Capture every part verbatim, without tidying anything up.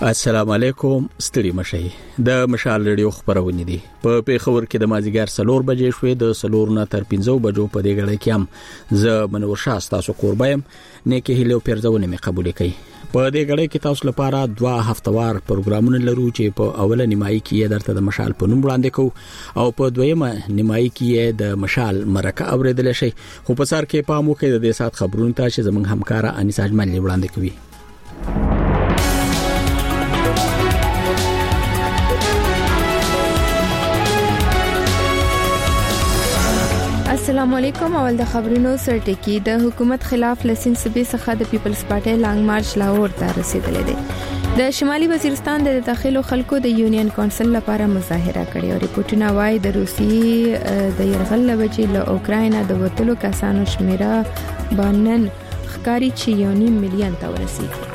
السلام علیکم ستړي مشي د مشال ریډیو خبرونه دي په پیښور کې د مازیګر سلور بجې شوې د سلور نه تر پنځو بجو په دې غړې کې هم ز منور شاه تاسو قربایم نیکه هیلو پیرځونه می قبول کړي په دې غړې کې تاسو لپاره دوه هفتوار پروګرامونه لرو چې په اوله نیمایي کې درته د مشال په نوم وړاندې کوو او په دویمه نیمایي کې د مشال مرکه اوریدل شي خو په سر کې پامو کې د دې سات خبرونه ته چې زمونږ همکارا انیسا اجمل وړاندې کوي. السلام علیکم. اول د خبرونو سرټکی د حکومت خلاف لسین صوبې څخه د پیپلز پارټي لانګ مارچ لاهور ته رسیدلې ده. د شمالي وزیرستان د داخلو خلکو د یونین کونسل لپاره مظاهره کړې او ریپورتونه وايي د روسیې د يرغل لوجې له اوکراینا د وټلو کسانو شمیره باندې ښکاری چې یونیم میلیون ته ورسیږي.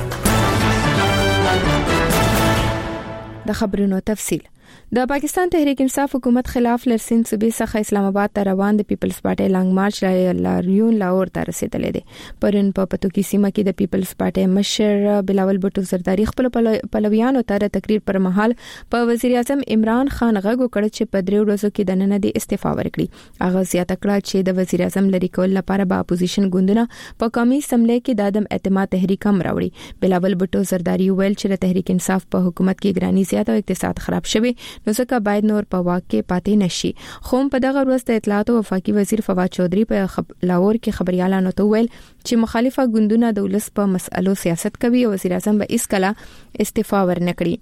د خبرونو تفصیل. د پاکستان تحریک انصاف حکومت خلاف لسین صوبې څخه اسلام آباد ته روان د پیپلز پارټي لانګ مارچ لاریون لاهور ته رسیدلې ده. پرون په پتوکی سیمه کې د پیپلز پارټي مشر بلاول بټو زرداری خپل پلویانو ته د تقریر پر مهال په وزیر اعظم عمران خان غږ وکړ چې په درې ورځو کې د نن د استعفا ورکړي. هغه زیاته کړه چې د وزیر اعظم لری کول لپاره به اپوزیشن ګوندونه په قومي سملې کې د عدم اعتماد تحریک هم راوړي. بلاول بټو زرداری ویل چې د تحریک انصاف په حکومت کې ګرانی زیاته او اقتصاد خراب شوی نو ځکه باید نور په واک کې پاتې نشي. خو په دغه ورځ د اطلاعات او وفاقي وزیر فواد چودري په خب... لاهور کې خبريالانو ته ویل چې مخالفه ګوندونه د ولس په مسألو سیاست کوي او وزیر اعظم به اسکلا استعفا ورنکړي.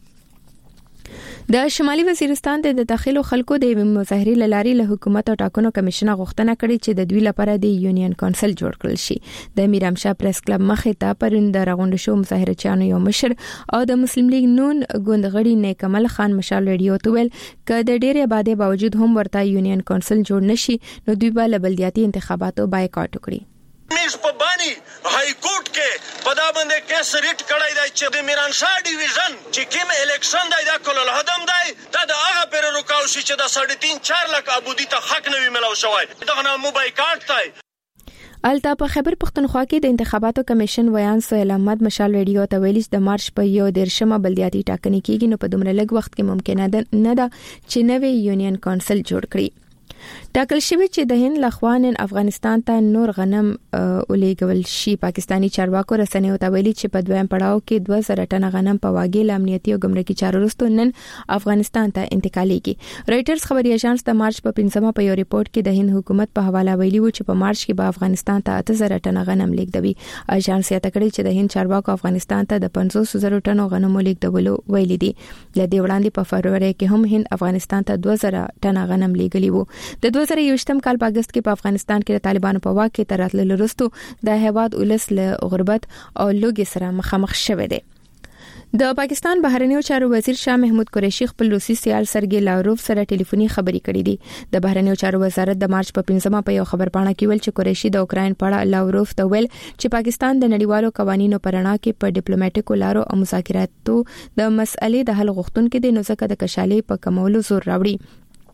د شمالي وزیرستان د داخلو خلکو د مظاهرې لاري له حکومت او ټاکنو کمیشن غوښتنه کړې چې د دوی لپاره د یونین کونسل جوړ کړل شي. د میرامشاه پریس کلب مخې ته پرند راغونډ شو مظاهرچیانو یو مشر او د مسلم لیگ نون ګوندغړي نیکمل خان مشال ریډیو ته ویل ک د ډېر آبادی باوجود هم ورته یونین کونسل جوړ نشي نو دوی به بلدیاتي انتخاباتو بایکاټ وکړي. میز په بانی های کورټ کې پدا باندې کیس ریټ کړای دی چې د میرانشاه ډیویژن چې کوم الیکشن دی دا کول الهدم دی دا د هغه پر رکاو شي چې د ساڑھے تین چار لک ابودی ته حق نه وی ملو شوی دغه نو موبایکاټ دی. التا په خیبر پختونخوا کې د انتخاباتو کمیشن ویان سهیل احمد مشال ریډیو ته ویل چې د مارچ په یو دیرشمه بلدیاتي ټاکنې کېږي نو په دومره لږ وخت کې ممکنه ده نه ده چې نوې یونین کونسل جوړ کړي. ټاکل شوی چې د هند لخوانن افغانستان ته نور غنم ولېګول شي. پاکستانی چارواکو رسنیو ته ویلي چې په دویم پړاو کې دوه زره ټنه غنم په واګې امنیتي او ګمرکي چارو وروسته نن افغانستان ته انتقالېږي. رائټرز خبري اژانس د مارچ په پنځمه په یو ریپورت کې د هند حکومت په حواله ویلي و چې په مارچ کې به افغانستان ته اته زره ټنه غنم لیږدوي. اژانس یې تکړه چې د هند چارواکو افغانستان ته د پنځوس زره ټنو غنم لیږدولو ویلي دي. لدې وړاندې په فروری کې هم هند افغانستان ته دوه زره ټنه غنم لیږلي وو. د دوه زره یوشتم کال په اگست کې په افغانستان کې د طالبانو په واک کې تر راتللو وروسته د هیواد ولس له غربت او لوږې سره مخامخ شوه دی. د پاکستان بهرنیو چارو وزیر شاه محمود قریشي خپل روسي سیال سرګي لاروف سره ټلیفوني خبرې کړې دي. د بهرنیو چارو وزارت د مارچ په پنځمه په یو خبر پاڼه کې ویل چې قریشي د اوکرين په اړه لاروف ته ویل چې پاکستان د نړیوالو قوانینو پر رڼا کې په ډیپلوماټیکو لارو او مذاکراتو د مسئلې د حل غوښتونکو د نوځکه د کشالې په کمولو زور راوړي.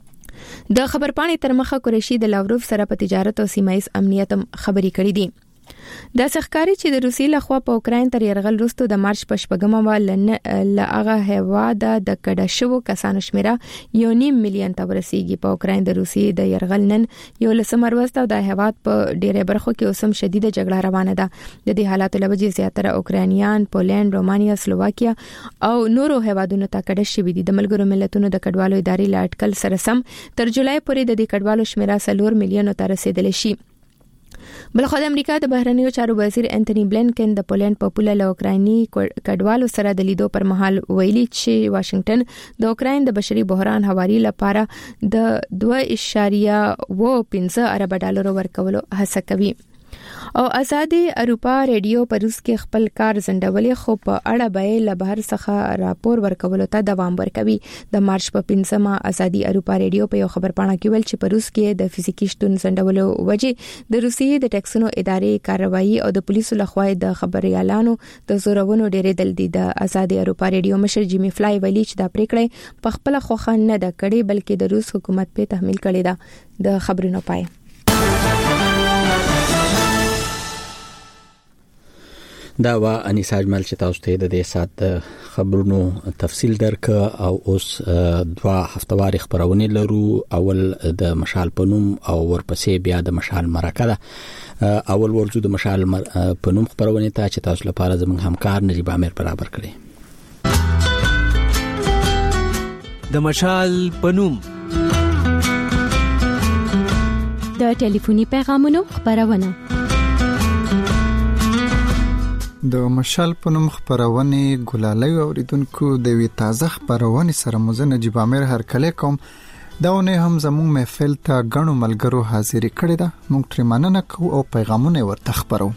د خبرپاڼې تر مخه قریشي د لاوروف سره په تجارت او سیمایي امنیت خبرې کړې دي. د سخکاري چې د روسي لخوا په اوکرين تر يرغل وروسته د مارچ په شپږمه ول لغه هوا د کډه شوو کسانو شمیره یو نیم میلیون ته ورسیږي. په اوکرين د روسي د يرغل نن یو لسمه ورځ ده او د هوا په ډیره برخو کې اوسم شدیده جګړه روانه ده. د دې حالاتو لوجې زیاتره اوکرانیان پولند رومانیا سلوواکیا او نورو هیوادونو ته کډه شوي دي. د ملګرو ملتونو د کډوالو ادارې لاټکل سره سم تر جولای پورې د دې کډوالو شمیره څلور میلیون ته رسیدلی شي. بلخو د امریکا د بهرنیو چارو وزیر انټونی بلینکن د پولند په پوله له اوکرایني کډوالو سره د لیدو پر مهال ویلي چې واشنگټن د اوکراین د بشري بحران هواري لپاره د دوه اعشاریه اووه پنځه ارب ډالر ورکولو هڅه کوي. او آزادي اروپا ریډیو په روس کې خپل کار زندولې خو په اړه به له بهر څخه راپور ورکولو ته دوام ورکوي. د مارچ په پنځمه آزادي اروپا ریډیو په یو خبر پاڼه کې ویل چې په روس کې د فزیکی شتون زندولو وجې د روسیې د ټیکسونو ادارې کاروایی او د پولیسو لخوا د خبريالانو د زورونو ډېرې دل دي. د آزادي اروپا ریډیو مشر جیمی فلای ویلي چې دا پریکړه په خپل خوخه نه ده کړې بلکې د روس حکومت په تحمیل کړې ده. د خبرونو پای دا وا انیسا اجمل چې تاسو ته د دې سات خبرونو تفصیل درک او اوس دوا هفتواري خبرونه لرو. اول د مشال پنوم او ورپسې بیا د مشال مرکه ده. اول ورځو د مشال پنوم خبرونه ته چې تاسو لپاره زموږ همکار نجیب عامر برابر کړي. د مشال پنوم د ټلیفوني پیغامونو خبرونه. د مشال پنوم خبرونه ګلالۍ اوریدونکو د وی تازه خبرونه سره مزه نجیب عامر هر کله کوم داونه هم زموږ محفل ته غنو ملګرو حاضری کړی دا. موږ تر مننه کوو او پیغامونه ورته خبرو.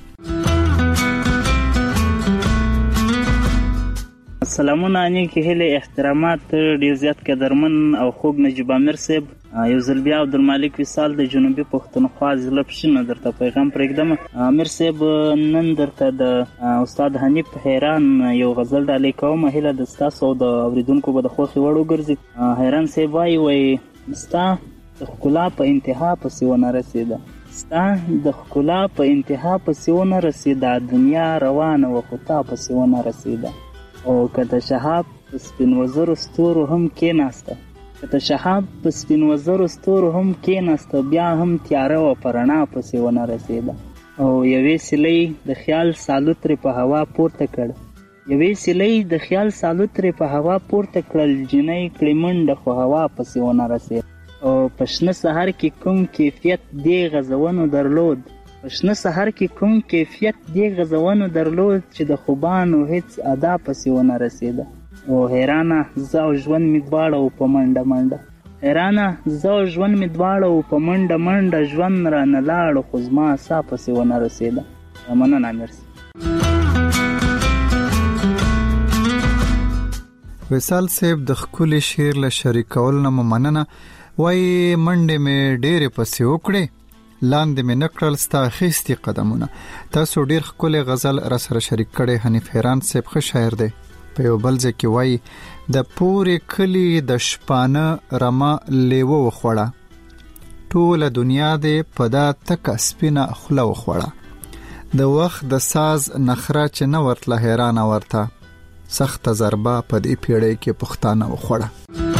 سلامونه انیکه هله احترامات ډیر زیات قدرمن او خوږ نجیب عامر صاحب. یو ځل بیا عبدالمالک وصال د جنوبي پښتونخوا ضلع پښینه درته پیغام پرېږدم. عامر صاحب نن درته د استاد حنیف حیران یو غزل ډالۍ کوم. هیله د ستاسو د اوریدونکو به د خوښې وړ وګرځي. حیران صاحب وایي وایي ستا د ښکلا په انتها پسې ونه رسېده، ستا د ښکلا په انتها پسې ونه رسېده، دنیا روانه وه خو تا پسې ونه رسېده. او که د شهاب په سپین وزرو ستورو هم کېناسته، که د شهاب په سپین وزرو ستورو هم کېناسته، بیا هم تیاره وه په رڼا پسې ونه رسېده. او یوې سیلۍ د خیال سالو ترې په هوا پورته کړ، یوې سیلۍ د خیال سالو ترې په هوا پورته کړل، جنۍ کړې منډه خو هوا پسې ونه رسېده. او په شنه سهار کې کوم کیفیت دې غزونو درلود، په شنه سهار کې کوم کیفیت دې غزونو درلود، چې د خوبانو هیڅ ادا پسې ونه رسېده. او حیرانه زه او ژوند مې دواړه و په منډه منډه، حیرانه زه او ژوند مې دواړه و په منډه منډه، ژوند رانه لاړو خو زما سا پسې ونه رسېده. مننه مرسي. وصال صاحب د ښکلي شعر له شریکول نه مننه. وایي منډې مې ډېرې پسې وکړې، لاندې مې نکړل ستا اخیستي قدمونه. تاسو ډېر ښکلی غزل را سره شریک کړی. حنیف حیران صاحب ښه شاعر دی. په یو بل ځای کې وایي د پورې کلی د شپانه رمه لیوه وخوړه، ټوله دنیا دې په دا تکه سپینه خوله وخوړه، د وخت د ساز نخره چې نه ورتله حیرانه ورته، سخته ضربه په دې پیړۍ کې پښتانه وخوړه.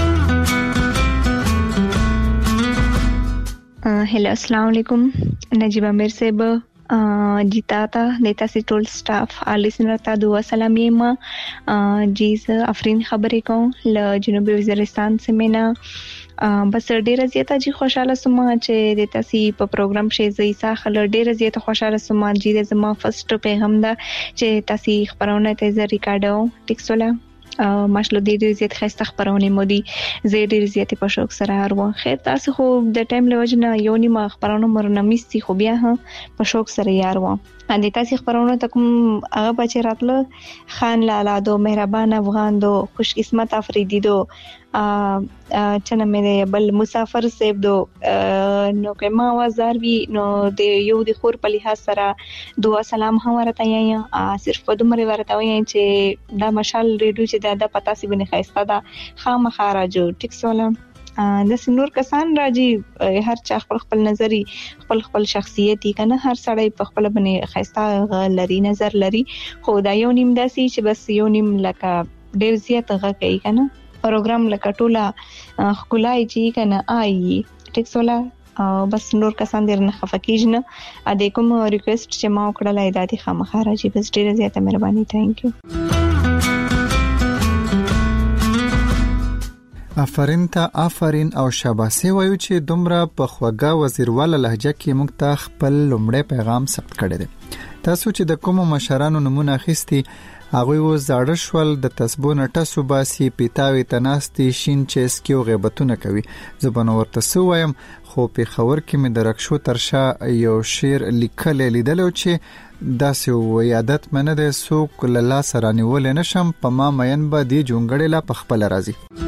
هلو السلام علیکم نجیب عامر صاحب، جیتا تا دیتا سی ټول سټاف لیسنر ته دعا سلام یم. جی ز افرین خبرې کوم ل جنوبي وزیرستان سمینا. بس ډیره زیاته جی خوشاله سم چې دیتا سی په پروګرام شي زیسا خل ډیره زیاته خوشاله سم. جی د زما فرست پیغام ده چې تاسو خبرونه ته ز ریکارډو ټیکسولا ماشلو دې دې زیات خسته خبرونه مودي زه ډېر زیات په شوق سره هرو. خیر تاسو خو د ټایم لوجنه یو نیمه خبرونه مرنه میستي خو بیا هم په شوق سره یار و. اندې تاسو خبرونه تکم هغه بچی راتله خان لالا دو مهربان افغان دو خوش قسمت افریدی دو چنه مې بل مسافر سیب دو نو کما وزار وی نو د یو د خور په لحاظ سره دعا سلام هم ورته یا صرف دومره ورته وای چې دا مشال ریډیو چې دا د پتا سی بنه خایسته دا خامخا راجو ټیک سولم د سنور کسان راځي هر چا خپل خپل نظری خپل خپل شخصیتي کنه هر سړی په خپل باندې خایسته لري نظر لري. خو دا یو نیم داسي چې بس یو نیم لکه ډیر زیات غږ کوي کنه پروګرام لکه ټوله خلای چې کنه آی ټیک سولا بس نور کسان دیر نه خفکیج نه ا دې کوم ریکوست چې ما وکړل ایداتي خامخا راځي. بس ډیر زیات مهرباني. ثانک یو. آفرین ته آفرین او شاباسي وایو چې دومره په خوږه وزیرواله لهجه کې موږ ته خپل لومړی پیغام ثبت کړی دی. تاسو چې د کومو مشرانو نمونه اخیستي هغوی و زاړه شول د تسبو نه ټسو باسي پیتاوي تناستي شین چسکي او غیبتونه کوي. زه به نو ورته څه وایم خو پېښور کې مې د رکشو تر شا یو شعر لیکلی لیدلی چې داسې و عادت مې نه دی څوک له لاسه رانیولی نه شم په ما مین به دې جونګړې لا پخپله راځي.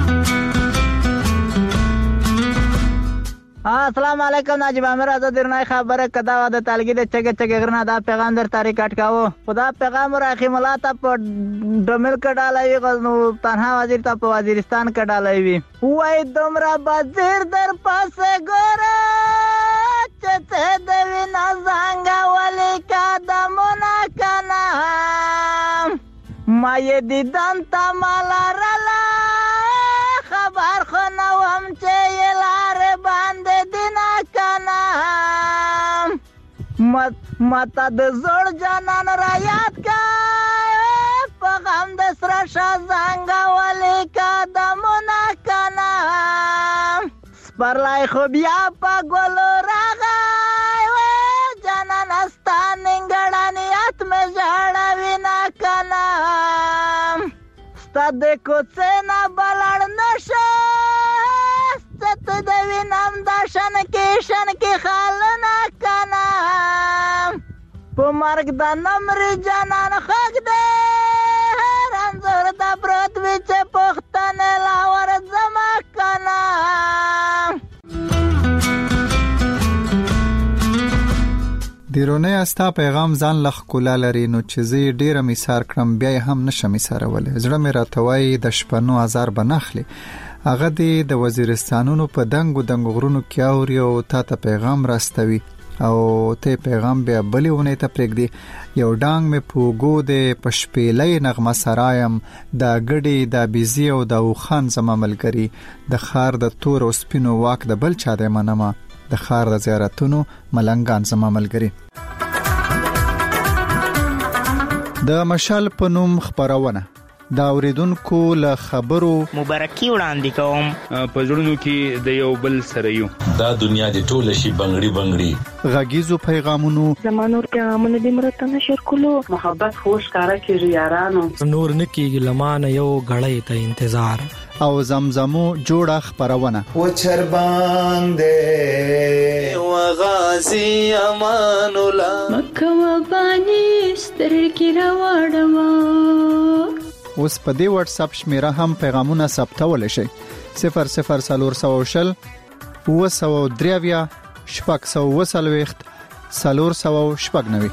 السلام علیکم نجیب عامر از درنای خبره کدا و د تلګي د چګه چګه غرنا دا پیغام در تاریخ کټکاو خدا پیغام راخي ملاته په ډمل کډالای غنو تنها وزیر ته په وزیرستان کډالای وی وای دومره وزیر در پاسه ګوره چته د وینا زنګ ولې کا د مونا کنا ما یې دیدن ته مالرله خبر خو نه وم چې یې لارې باندې دینه کنه ماته د زوړ جانان را یاد کا په غم د سره شازنګ ولې قدمونه کنه سپرلی خو بیا په ګلو راغی و جانان ستا نیمګړنیت مې ژړوي نه کنه ستا د کوڅې نه بلړ نشه څه ته د وینم دا شن کې شن کې خالونه کنه په مرګ د نمرې جانان خوږ دی رنځور د پروت وي چې پوښتنې لا ورځمه کنه دیرونه استا پیغام ځان لخ کولا لري نو چې زه ډیره میثار کړم بیا هم نشم میثارول زړه مې راتوي د شپنو هزار بنخلي هغه د وزیرستانونو په دنګو دنګو غرونو کې اوري او تا ته پیغام راستوي او ته پیغام بیا بلیونه ته پرېږدي یو ډانګ مې پوګو د پشپېلې نغمه سرایم دا ګډي دا بيزي او دا وخان زما ملګری د خار د تور او سپینو واک د بل چا د منما د خار د زیارتونو ملنګان زما ملګری د مشال پنوم خبرونه دا اوریدونکو له خبرو مبارکي وړاندې کوم په ژوندونو کې د یو بل سره یو دا دنیا د ټوله شي بنگړي بنگړي غږیزو پیغامونو زمانور پیغامونه د مرته نشر کولو محبت خوش کارا کیږي یارانو نور نکیږي لمانه یو غړې ته انتظار او زمزمو جوړه خبرونه و چربان دې و غازی امان الله مکه و بانی سترګې راوړم اوس په دې واتس اپ شمیره هم پیغامونه ثبتول شي صفر صفر سلور سو شل و سو دریویا شپږ سو وسلويخت سلور سو شپږ نوي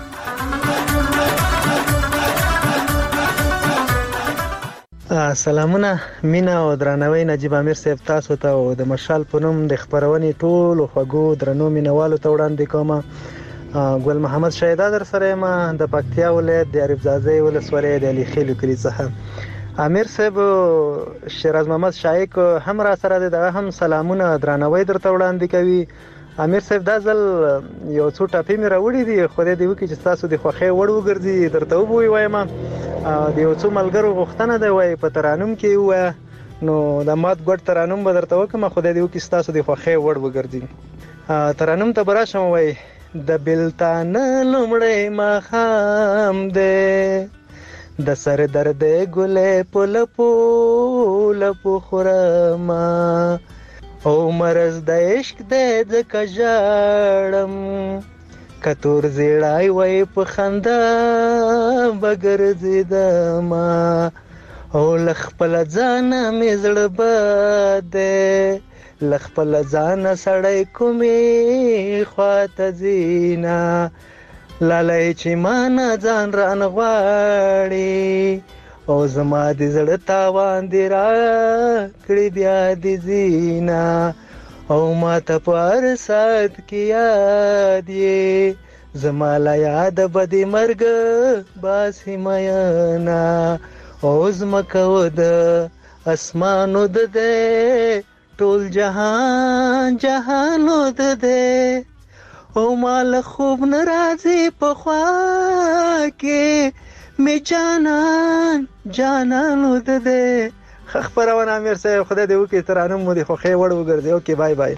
سلامونه مینا او درنوي نجيب امیر صاحب تاسو ته او د مشال پونم د خبرونې ټول خوګو درنو مینوالو ته وړاندې کوم ګل محمد شهیدا در سره ما د پکتیا ولایت د عرب زازي ولسوالۍ د علي خیل کلی څخه امیر صاحب شیراز محمد شایق هم را سره د هم سلامونه درنوي درته وړاندې کوي امیر صاحب دا ځل یو څو ټاپې مې راوړې دي خو دې وکړي چې تاسو د خوخه وړ وګرځي درته وبوي وایم د یو څو ملګرو غوښتنه دی وای په ترانم کې و نو د مات ګډ ترانم به درته وکم خو دې وکړي تاسو د خوخه وړ وګرځي ترانم ته براشم وای د بلتان لمړې ما خام دې د سر درد ګلې پل پول پخرما او مرز د عشق دې د کجړم کتور زیړای وای په خندا بغیر زیدما او لخپل ځان مې زړه بده لخپل ځان سړی کومې خواته زینا لالای چې مان ځان ران غواړي او زما دې زړه تاوان دی را کړی بیا دې زینا او ما ته پر سات کې یاد یې زما لا یاد بدی مرګ باسي میانا او زما کو د اسمانو د دې ټول جهان جهانو د دې او مال خوب ناراضي په خوا کې می جانان جانانو د دې خبرونه امیر صاحب خدای دې وکړي ترانم مو دې خوخه وړ وګرځي اوکې بای بای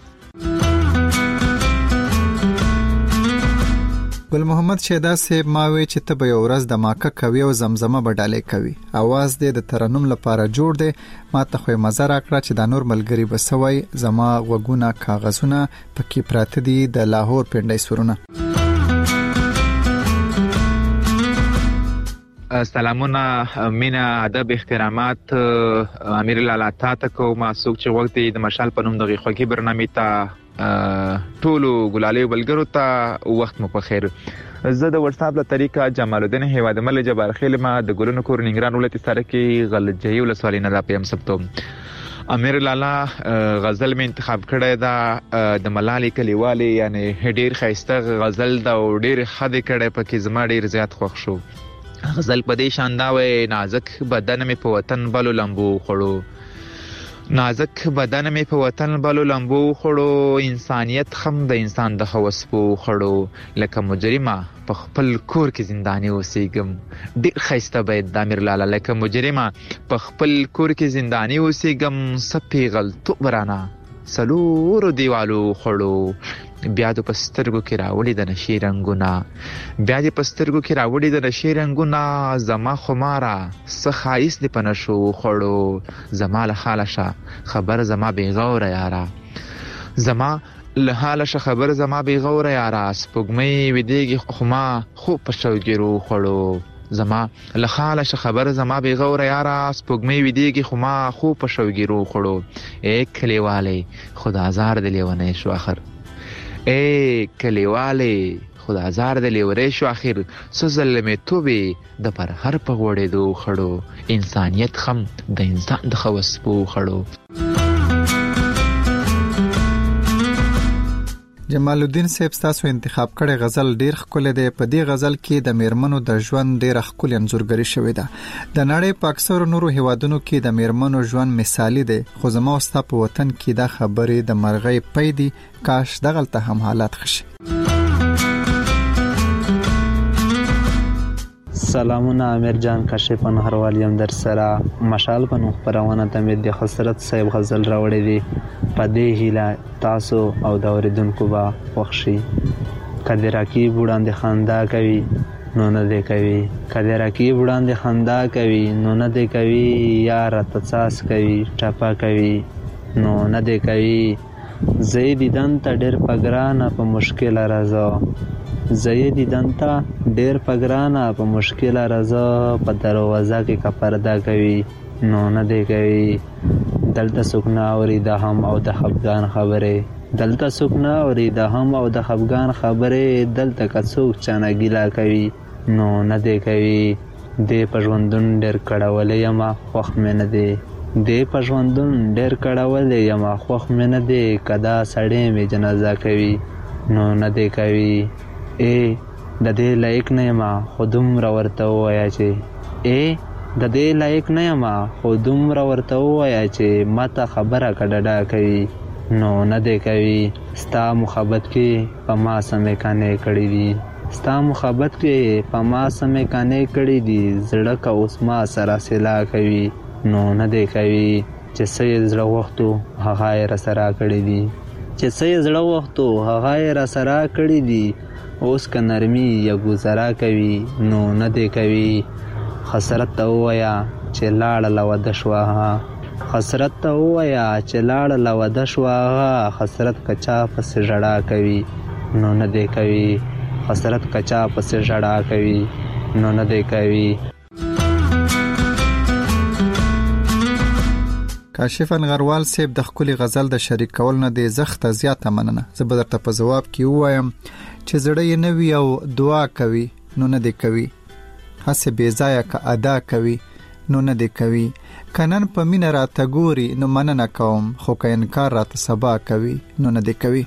ګل محمد شهدا صاحب ماوي چې ته به یو ورځ د ماکه کوي او زمزمه بډاله کوي आवाज دې د ترنم لپاره جوړ دی ما ته خو مزه راکړه چې د نور ملګری بسوي زما وګونه کاغذونه پکې پراته دي د لاهور پنډای سورونه سلامونه مینا ادب احترامات امیر لالا تا ته کوم څوک چې وخت د مشال پنوم دغه خوږی برنامه ته ټولو ګلالي بلګرو ته وخت مو په خیر زه د واتس اپ له طریقه جمال الدین هیواد مل جبار خیل ما د ګلونو کور ننګران ولایت سره کې غلجی ولسوالۍ نه د پیم سبتو امیر لالا غزل می انتخاب کړی دا د ملالي کلیوالي یعنی ډیر خیسته غزل دا ډیر خدي کړی پکې زما ډیر زیات خوښ شو غزل په دې شانداوي نازک بدن مې په وطن بلو لمبو خړو نازک بدن مې په وطن بلو لمبو خړو انسانیت خم د انسان د خوس په خړو لکه مجرمه په خپل کور کې زنداني اوسېګم ډېر ښایسته بیت د امیر لاله لکه مجرمه په خپل کور کې زنداني اوسېګم سپې غلطوب رانه سلورو دیوالو خړو بیا د پسترګو کې راوړي د نشي رنگونه بیا د پسترګو کې راوړي د نشي رنگونه زما خماره سخایس دی پنشو خړو زما له حاله شه خبر زما بیغوره یاره زما له حاله شه خبر زما بیغوره یاره سپوږمۍ ویدېږي خو ما خوب په شوګیرو خړو زما له حاله شه خبر زما بیغوره یاره سپوږمۍ ویدېږي خو ما خوب په شوګیرو خړو اے کلیواله خدا زار د لیونی شو اخر اے کلیواله خدا زار د لیورې شو اخر سو ظلمې توبې د پر هر په غوړې دو خړو انسانیت خم د انسان د خوس پو خړو. جمال الدین صاحب تاسو انتخاب کړي غزل ډیر ښکلی دی. په دې غزل کې د میرمنو د ژوند ډیر ښکلی انځورګري شوې ده. د نړۍ په اکثر نورو هیوادونو کې د میرمنو ژوند مثالی دی، خو زما او ستا په وطن کې دا خبرې د مرغۍ پی دي. کاش دغلته هم حالات خشي. سلامونه امیر جان کاشف انهروال یم در سره مشال په نوم خپرونه د امید حسرت صاحب غزل راوړی دی. په دې هیله تاسو او د اوریدونکو به خوښ شي. کله راکی وړاندې خندا کوي نو نه دی کوي، کله راکی وړاندې خندا کوي نو نه دی کوي، یار تڅاس کوي ټپا کوي نو نه دی کوي. زید دیدن ته ډېر پګرانه په مشکل راځه، زید دیدن ته ډېر پګرانه په مشکل راځه، په دروازه کې کپردا کوي نو نه دی کوي. دلته څوک نه اوري د هم او د خفګان خبرې، دلته څوک نه اوري د هم او د خفګان خبرې، دلته که څوک چانه ګیله کوي نو نه دی کوي. دې په ژوندون ډېر کړولی یمه خوښ مې نه دی، دې په ژوندون ډېر کړولی یمه خوښ مې نه دی، که دا سړی مې جنازه کوي نو نه دی کوي. ای د دې لایق نه یمه خو دومره ورته ووایه چې ای د دې لایق نه یمه خو دومره ورته ووایه چې ماته خبره که ډډه کوي نو نه دی کوي. ستا محبت کې په ما سمې کانې کړي دي، ستا محبت کې په ما سمې کانې کړي دي، زړه که اوس ما سره سلا کوي نو نه دی کوي. چې څه یې زړه وختو هغه یې راسره کړي دي، چې څه یې زړه وختو هغه یې راسره کړي دي، اوس که نرمي یا ګوزاره کوي نو نه دی کوي. خسرت ته ووایه چې لاړه له واده شوه هغه، خسرت ته ووایه چې لاړه له واده شوه هغه، خسرت که چا پسې ژړا کوي نو نه دی کوي، خسرت که چا پسې ژړا کوي نو نه دی کوي. کاشف انغروال صاحب د خپل غزل د شریک کول نه د زخته زیاته مننه. زه به درته په جواب کې وایم چې زړه یې نه وي او دعا کوي نو نه دی کوي، هڅه بې ځایه که ادا کوي نو نه دی کوي، کنن په مینه راته ګوري نو مننه کوم، خو که انکار راته سبا کوي نو نه دی کوي.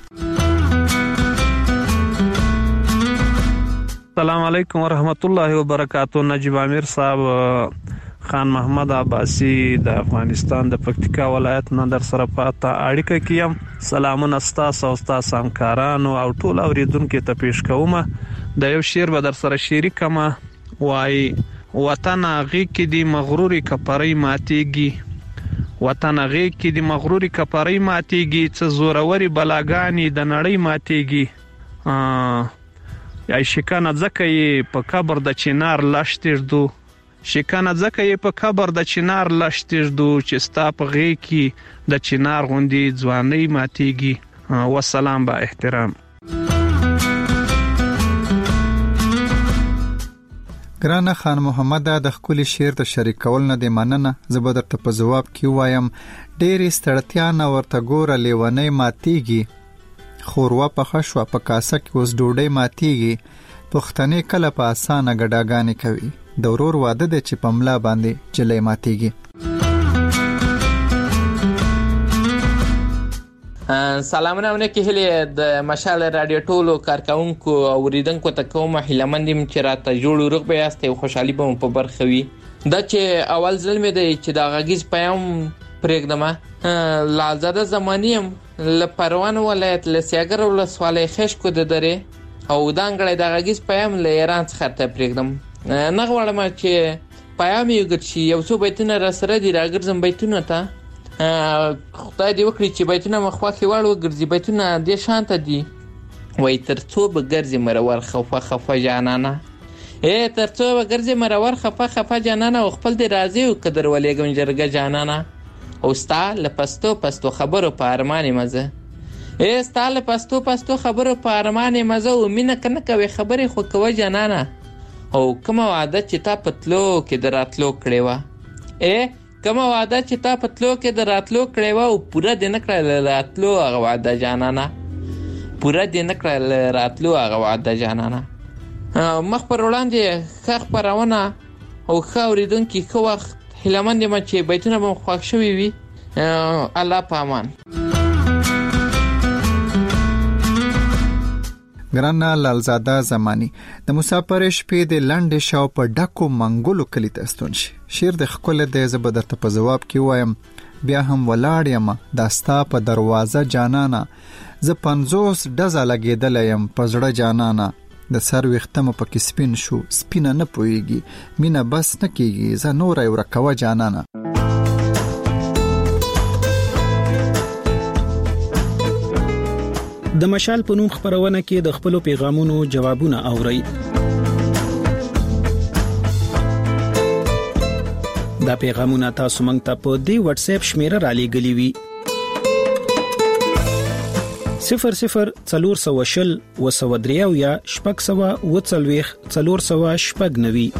السلام علیکم ورحمت الله وبرکاتہ. نجیب امیر صاحب خان محمد عباسی د افغانستان د پکتیکا ولایت نه در سره پاته اړیکه کیم. سلامونه ستاسو او ستاسو همکارانو او ټول اوریدونکو ته پیښ کوم. د یو شعر به در سره شریکم. وای وطن هغه کې دی مغروري کپړې ماتيږي، وطن هغه کې دی مغروري کپړې ماتيږي، څه زوروري بلاګانی د نړۍ ماتيږي. یا شکنه ځکه یې په قبر د چنار لاشتیر دو، شکنه ځکه یې په قبر د چنار لاشتیر دو، چې ستا په غې کې د چنار غوندي ځواني ماتيږي. والسلام با احترام. ګرانه خان محمد د خپل شعر د شریک کول نه دی مننه. زه به درته په جواب کې وایم ډېرې ستړتیا نه ورته ګوره لیونی ماتیږي، خوروا په خشوه په کاسه کې اوس ډوډۍ ماتیږي، پښتنې کله په اسانه ګډاګانې کوي، د ورور واده دی چې په ملا باندې جلۍ ماتیږي. سلامونه ونه کې هلي د مشال رادیو ټولو کارکونکو او اوریدونکو ته کوم هیلمندم چې راته جوړ روغ به یاست او خوشحالي به په برخه وي. دا چې اول ځل مې دی چې دا غږیز پیام پرېږدم. لازاده زمانیم له پروان ولایت له سیاګر ولسوالۍ خشکو د درې او دانګړی د غږیز پیام له ایران څخه ته پرېږدم. نه غواړم چې پیام یې وګرځي، یو څو بیتونه را سره دي راګرځم بیتونه ته. خدای دې وکړي چې بیتونه مخوا کې واړ وګرځي. بیتونه دې شانته دي وای تر څو به ګرځي مرور خفه خفه جانانه، ای تر څو به ګرځي مرور خفه خفه جانانه، او خپل دې راضي او قدر ولېږم جرګه جانانه، او ستا له پستو پستو خبرو په ارمان مزه، ای ستا له پستو پستو خبرو په ارمان مزه، او مینه کنه کوي خبرې خو کوه جانانه، او کومه وعده چې تا پتلو کې دراتلو کړې وه، ای کومه وعده چې تا پتلو کې دراتلو کړې وه او پوره دې نه کړه راتلو هغه وعده جانانه، پوره دې نه کړه راتلو هغه وعده جانانه. مخ پر وړاندې ښه خپرونه او ښه اورېدونکي ښه وخت هیلهمند یم چې بیتونه به مو خوښ شوي وي. الله په امان. ګرانه لالزاده زمانی د مسافر شپې د لنډ شاو په ډکو منګولو کلی ته ستون شي. شیر د خپل د زبر ته په جواب کې وایم بیا هم ولاړ یم داستا په دروازه جانانا، ز پنځوس ډزه لګیدل یم په زړه جانانا، د سر وختم په کې سپین شو سپینه نه پويږي، مینه بس نه کیږي ز نور یو رکوه جانانا. د مشال په نوم خبرونه کې د خپل پیغامونو جوابونه اوري. دا پیغامونه تاسو مونږ ته په دی واتس اپ شمیره را لېږلي وي صفر صفر څلور سوه شل و سوه درې یا شپږ سوه اووه څلوېښت څلور سوه شپږ نوي.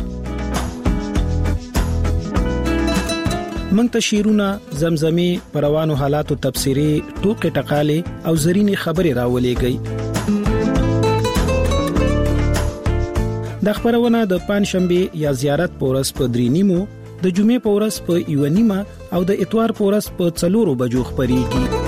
مونږ ته شعرونه، زمزمې، پروانو حالاتو تفسیری، ټوکې ټقالې او زرینې خبرې راولېږئ. د خبرونه د پنځشنبه یا زیارت پورس په درې نیمو، د جمعې پورس په یو نیمه او د اتوار پورس په څلورو بجو خبرېږي.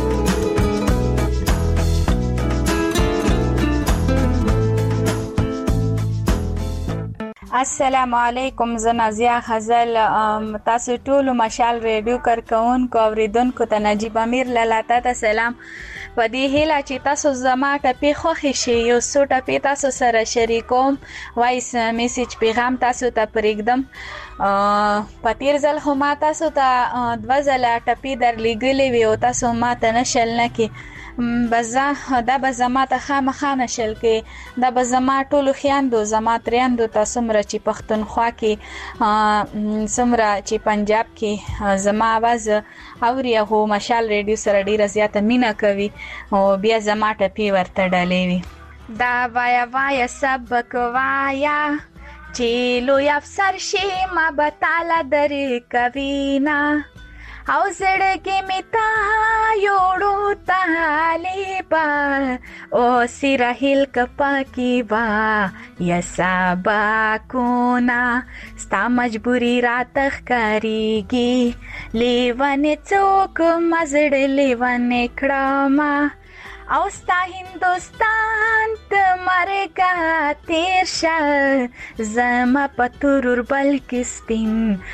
السلام علیکم، زه نازیه غزل. تاسو ټول مشال ریډیو کارکونکو اوریدونکو ته نجیب امیر لالاته ته سلام. په دې هیله چې تاسو زما ټپې خوښ شي یو څو ټپې تاسو سره شریکوم، وایس میسج پیغام تاسو ته پرېږدم. په تیر ځل خو ما تاسو ته دوه ځله ټپې درلېږلې وي او تاسو ما ته نشل نه کې، بزه دا به زما ته خامخا نشل کې، دا به زما ټولو خویندو زما تریندو ته څومره چې پښتونخوا کې څومره چې پنجاب کې زما اواز اوري هغو مشال ریډیو سره ډېره زیاته مینه کوي او بیا زما ټپې ورته ډالې وي. دا وایا وایا سبق وایا چې لوی افسر شي ما به تاله درې کوینا، او زړګي می تا یوړو طالبا او سرهل کپا کی با یا سبا کونا، ستا مجبوری رات ښکاریږي لیوانه څوک مزړ لیوانه کړما، او ستا هندوستان ته مرګه تیر شه زما پتورور بل کې سپین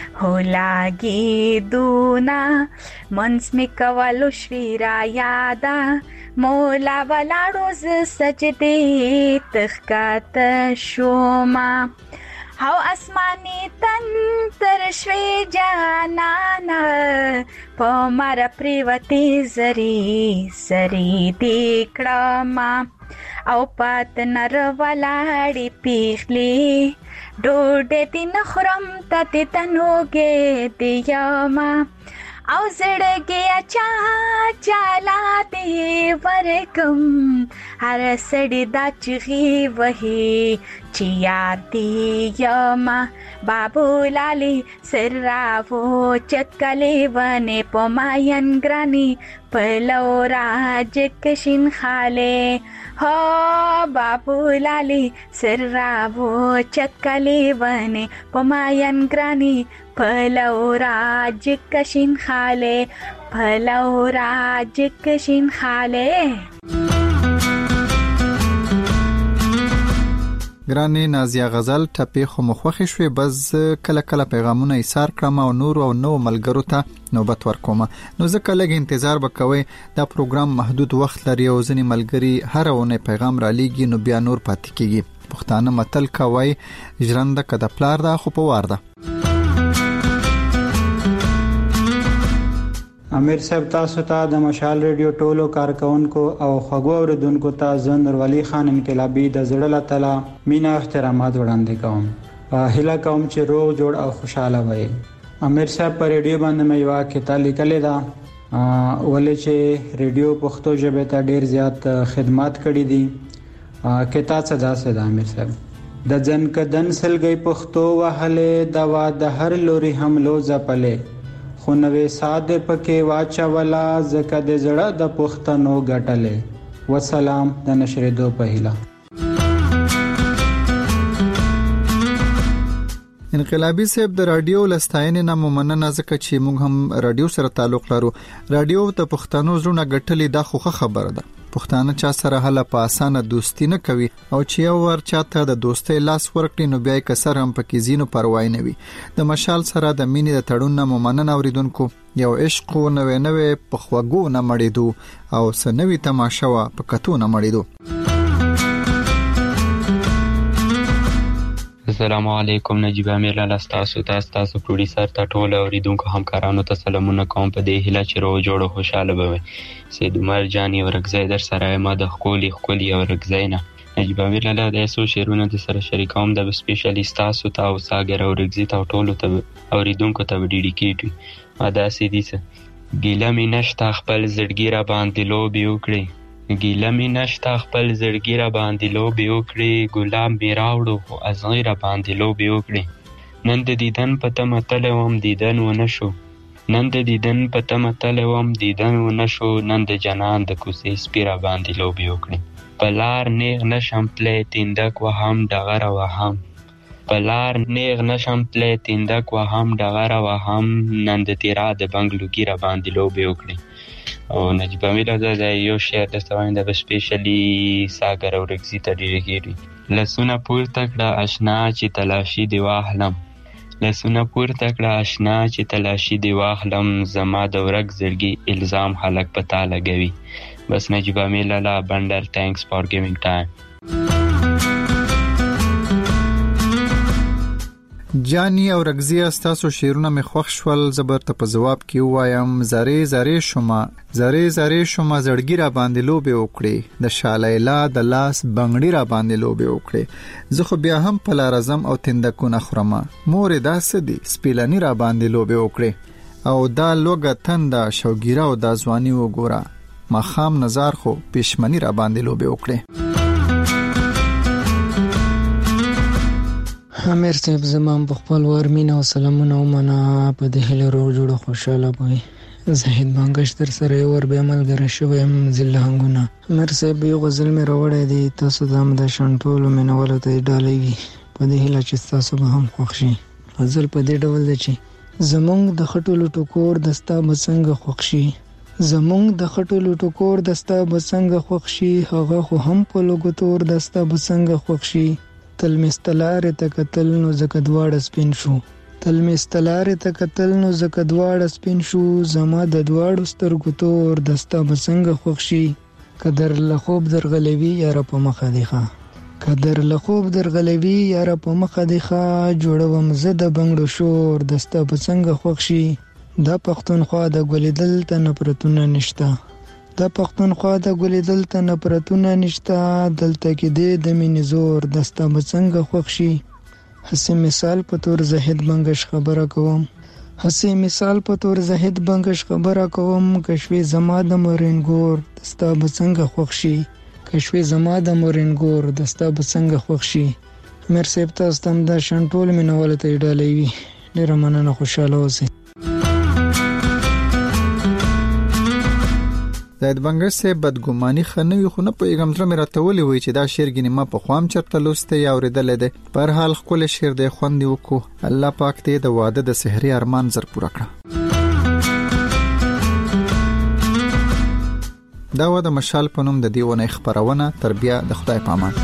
هولاګي دونا، منس می کولو شوی را یادا مولا ولاړو ز سجدې تخکات شوما، او اسماني تن تر شوی جانانا په مر پریوتی زری سری دیکړما، او پات نر ولاړی پیخلی ډوډې دین خرم ته تنوګې دیما، او زړګي اچا چالا دی ورکم هر سړی دا چغي وهي چې یاد دی یما، بابو لالی سر راو چتکلی ونه پماین گرانی پلو راج کشین خاله، ها بابو لالی سر راو چتکلی ونه پماین گرانی پلو راج کشین خاله پلو راج کشین خاله. ګرانې نازیه غزل ټپې خو مخوخې شوې، بس کله کله پیغامونه ایثار کړم او نور او نو ملګرو ته نوبت ورکوم. نو ځکه لږ انتظار وکوي، دا پروګرام محدود وخت لري او ځینې ملګري هر اونۍ پیغام را لېږي نو بیا نور پاتې کیږي. پښتانه متل کوي ژرنده که د پلار ده خو په وار ده. امیر صاحب تاسو ته د مشال ریډیو ټولو کارکونکو او خوږو اوریدونکو ته زه نورولي خان انقلابي د زړه له تله مینا احترامات وړاندې کوم. هیله کوم چې روغ جوړ او خوشاله وئ. امیر صاحب په ریډیو باندې مې یوه کتا لیکلې ده، ولې چې ریډیو پښتو ژبې ته ډیر زیات خدمات کړي دي. کتا څه داسې ده امیر صاحب، د ځن کدن سلګۍ پښتو وهلې دوا د هر لوري حملو ځپلې، خو نوې ساده پکې واچولا زکه د زړه د پښتنو ګټلې. وسلام د نشریدو په هیله. انقلابی صاحب د رادیو لستاینې نه مننه، ځکه چې موږ هم رادیو سره تعلق لرو. رادیو ته پښتنو زړه ګټلې دا خو خبره ده. پښتانه چا سره هله په اسانه دوستی نه کوي او چې یو ور چاته د دوستۍ لاس ورکړي نو بیا کسر هم پکې زینو پروايي نه وي. د مشال سره د مینې د تړون نه مننه اوریدونکو. یو عشق نوې نوې په خوږو نه مړېدو او سنوي تماشه وا په کتو نه مړېدو. السلام علیکم، نجیب امیر لاله تاسو ته تاسو پروډوسر ته ټول اوریدونکو همکارانو ته سلامونه کوم. په دې هیله چې روغ جوړ او خوشاله به سید عمر جان یو رګزای در سره ما د خولي خولي او رګزای نه نجیب امیر لاله د سو شیرونه د سره شریکوم د سپیشلیست تاسو ته او ساګر او رګزی ته ټول ته اوریدونکو ته ډیډیکیټ ما دا سې دي څه ګیله مې نشته خپل زړګی را باندې لوبي وکړي، ګیله مې نشته خپل زړګی را باندې لوبي وکړي، ګلاب مې راوړو خو ازغی را باندې لوبي وکړي. نن د دیدن په تمه تللی وم دیدن ونه شو، نن د دیدن په تمه تللی وم دیدن ونه شو، نن د جنان د کوڅې سپي را باندې لوبي وکړي. په لار نیغ نشم تلی تیندک وهم ډغره وهم، په لار نیغ نشم تلی تیندک وهم ډغره وهم، نن د تیرا د بنګلوګي را باندې لوبي وکړي. او نجیب امیر دا یو شعر د سواین د سپیشلی ساګر او رګزی ته ډیډیکیټ. لسونه پورته کړه آشنا چې تلاشي دی واخلم، لسونه پورته کړه آشنا چې تلاشي دی واخلم، زما د ورګ زړګي الزام خلک پتا لګوي. بس نجیب امیر لاله بندر thanks for giving time. جانی او رګزی استاسو شیرونه می خوښ شول. زبر ته په جواب کې وایم زری زری شوما زری زری شوما زړګی را باندې لوبه وکړي، د شالیلا د لاس بنگړی را باندې لوبه وکړي. زه خو بیا هم په لار اعظم او تندکونه خورما، مور داسې دی سپیلانی را باندې لوبه وکړي، او دا لوګه تنده شوګیرا او د ځواني وګوره، ما خام نظر خو پښمنی را باندې لوبه وکړي. امیر صاحب زمام په خپل ور مینا او سلامونه ومنه، په دې هله روغ جوړ خوشاله وي. زاهد بانګش در سره ور به عمل غره شوی هم ذله هنګونه. امیر صاحب یو غزل مې راوړی دی، تاسو د هم د شنټول مینول ته ډالېږي، په دې هله چې تاسو به هم خوښ شي. غزل په دې ډول دی چې زمونږ د خټولو ټکور دستا بسنګ خوښ شي، زمونږ د خټولو ټکور دستا بسنګ خوښ شي، هغه خو هم په لوګو تور دستا بسنګ خوښ شي. تل مستلار ته قتل نو زکه دواړه سپین شو، تل مستلار ته قتل نو زکه دواړه سپین شو، زما د دواړو سترګو تور دستا بسنګ خوښ شي. قدر له خوب درغلوي یاره په مخه دی ښه، قدر له خوب درغلوي یاره په مخه دی ښه، جوړوم زه د بنګړو شور دستا بسنګ خوښ شي. دا پښتونخوا د ګولیدل ته نفرتونه نشته، دا پښتونخوا د ګولیدل ته نفرتونه نشته، دلته کې دی د مینې زور دستا بسنګ خوښ شي. هسې مثال په تور زاهد بنګش خبره کوم، هسې مثال په تور زاهد بنګش خبره کوم، کشوي زما د مورینګور دستا بسنګ خوښ شي، کشوي زما د مورینګور دستا بسنګ خوښ شي. امیر صاحب تاسو ته د شنټول مینول ته ډالېوي، ډېره مننه، خوشاله اوسئ. د زید بنگش سے بدګماني خنوي خو نه پیغام تر مې راتولې وي چې دا شعر ګینه ما په خوام چرته لوسته یا اوریدل دي. پر حال خپل شعر د خوندې وکړو. الله پاک دې د واده د سحري ارمان زر پوره کړه. دا و د مشال په نوم د دیونه خبرونه تربیه د خدای په امان.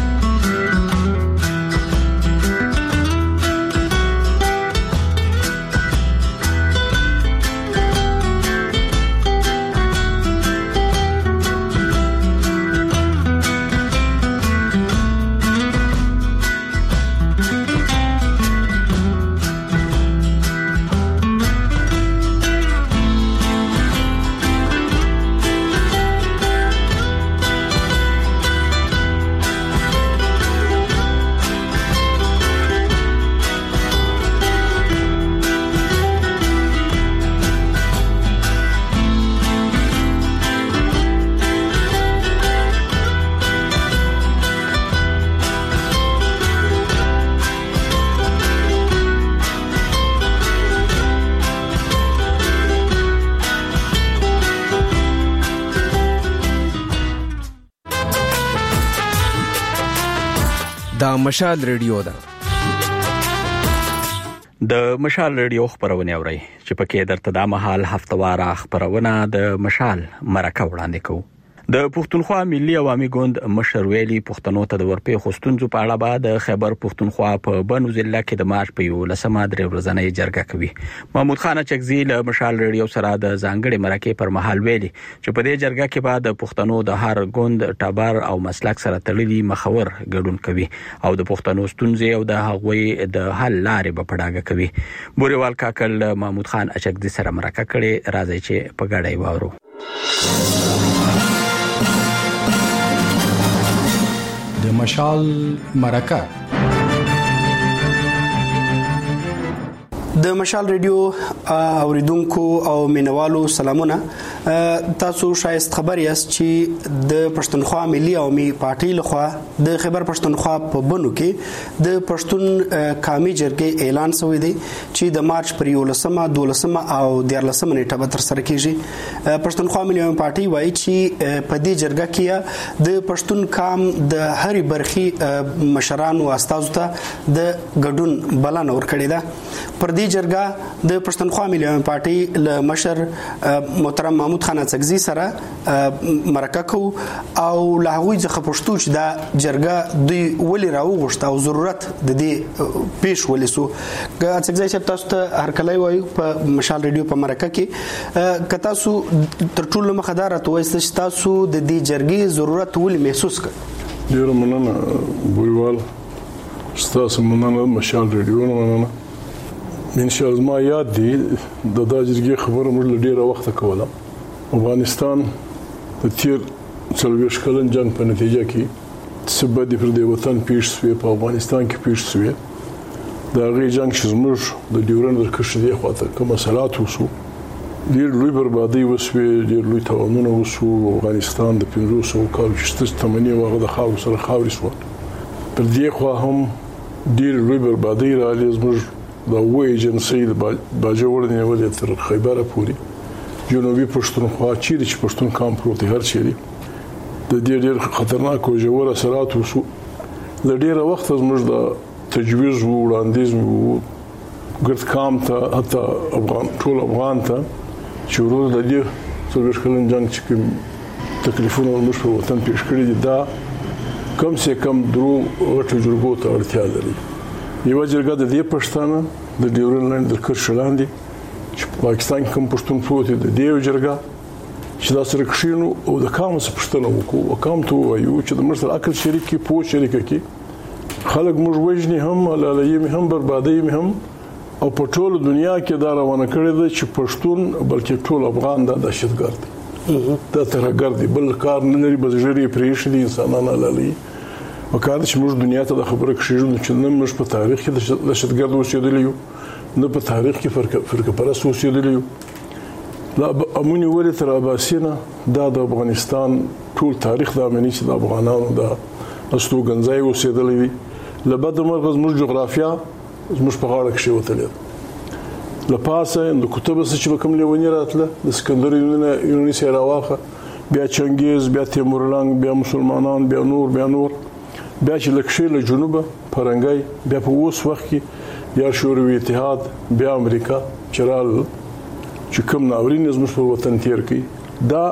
دا مشال ریډیو ده. د مشال ریډیو خبرونه اوري چې پکې درته د مهال هفتواره خبرونه د مشال مرکه وړاندې کوي. د پښتونخوا ملي عوامي ګوند مشر ویلي پښتنو ته د ورپې خستونځو په اړه بعد خیبر پښتونخوا په بنو ضلع کې د مارچ په یو لسمه درې ورځې جرګه کوي. محمود خان چکزی له مشال ریډیو سره د ځانګړي مرکه پر مهال ویلي چې په دې جرګه کې بعد پښتنو د هر ګوند ټبر او مسلک سره تړلي مخور ګډون کوي او د پښتنو ستونزې او د هغوی د حل لارې په پړاګه کوي. بوريوال کاکل محمود خان چکزی سره مرکه کړي. راځي چې په ګډه وورو. د مشال مرکه د مشال ریډیو اوریدونکو او مینوالو سلامونه. تاسو شایست خبر یاست چې د پښتونخوا ملي عوامي پارټي لخوا د خیبر پښتونخوا په بنو کې د پښتون قومي جرګې اعلان شوی دی چې د مارچ پر یولسمه دولسمه او دیارلسمه نیټه به تر سره کیږي. پښتونخوا ملي عوامي پارټي وایي چې په دې جرګه کې د پښتون قوم د هرې برخې مشرانو او استادو ته د ګډون بلنه ورکړې ده. پر دې جرګه د پښتونخوا ملي عوامي پارټي له مشر محترم محمود خان چکزی سره مرکه کو او له هغوی څخه پوښتو چې دا جرګه دوی ولې راوغوښته او ضرورت د دې پیش ولې سو. چکزی صاحب تاسو ته هر کله وایو په مشال ریډیو په مرکه کې که تاسو تر ټولو مخدار ته وایي چې تاسو د دې جرګې ضرورت ولې محسوس کړ. ډیره مننه بویوال تاسو مننه مشال ریډیو مننه. ان شاء الله ما یاد دي د داجرګي خبره موږ ډیره وخت کوله. افغانستان د تیر څلويش کلن جنگ په نتیجه کې سبب د پردي وطن پیښ شوی په افغانستان کې پیښ شوی. دا غي جنگ چې موږ د ډیورند د کشدي خواته کوم مسلات وسو ډیر لوی بربادي وسوي ډیر لوی توانونه وسو. افغانستان د پنځوس او کال چې ثمانية واغه د خاور سره خاور شو. پر دې خو هم ډیر لوی بربادي را لزمږ دا وې جنسي د باجوړ نه ولې تر خیبره پوری جنوبي پښتونخوا چې چې پښتون کام پروت هر چیرې د دې ډېر خطرناک او ژور اثرات وسو. د ډېر وخت زموږ د تجویز وړاندیز وو ګرد کام ته حتی افغان ټول افغان ته چې ورور د دې څلور کلن جنگ چې تکلیفونه موږ په وطن پیښ کړی دي دا کم سه کم درو غټو جرګو ته اړتیا لري. یو جرګه د دې پښتانه د ډیورن لاین د کرشلاندې چې پاکستان کوم پښتون پروت دی د دې جرګه چې دا سره کښینو او د کوم څه پښتنه وکړو او کوم ته وایو چې د مرسل عقل شریکي پوه شریکه کې خلک موږ وژني هم لالیمي هم بربادي هم او په ټول دنیا کې دا روانه کړی دی چې پښتون بلکې ټول افغان د دهشتګرد دا ترګرد بل کار نه لري بزجري پریش دي انسانانه لالي وکړه چې موږ دنیا ته د خبره کښیږو چې نن موږ په تاریخ کې د دهشتګرد اوسېدلی یو نه په تاریخ کې فرق فرق پرست اوسېدلی یو. لا امونی ولې تر اباسینه دا د افغانستان ټول تاریخ د امنیت د افغانانو د استوګنځای اوسېدلی وي. لبد مرغز موږ جغرافیا موږ په غاړه کې شوتلې لپاسه د کتب څخه چې کوم لیونی راتله د سکندر یوناني سره واخه بیا چنګیز، بیا تیمورلنګ، بیا مسلمانان، بیا نور بیا نور بیا چې لکشي له جنوبه پرنګي، بیا په اوس وخت کې یا شوروي اتحاد، بیا امریکا چرال چې کوم ناورین زموږ په وطن تیر کی. دا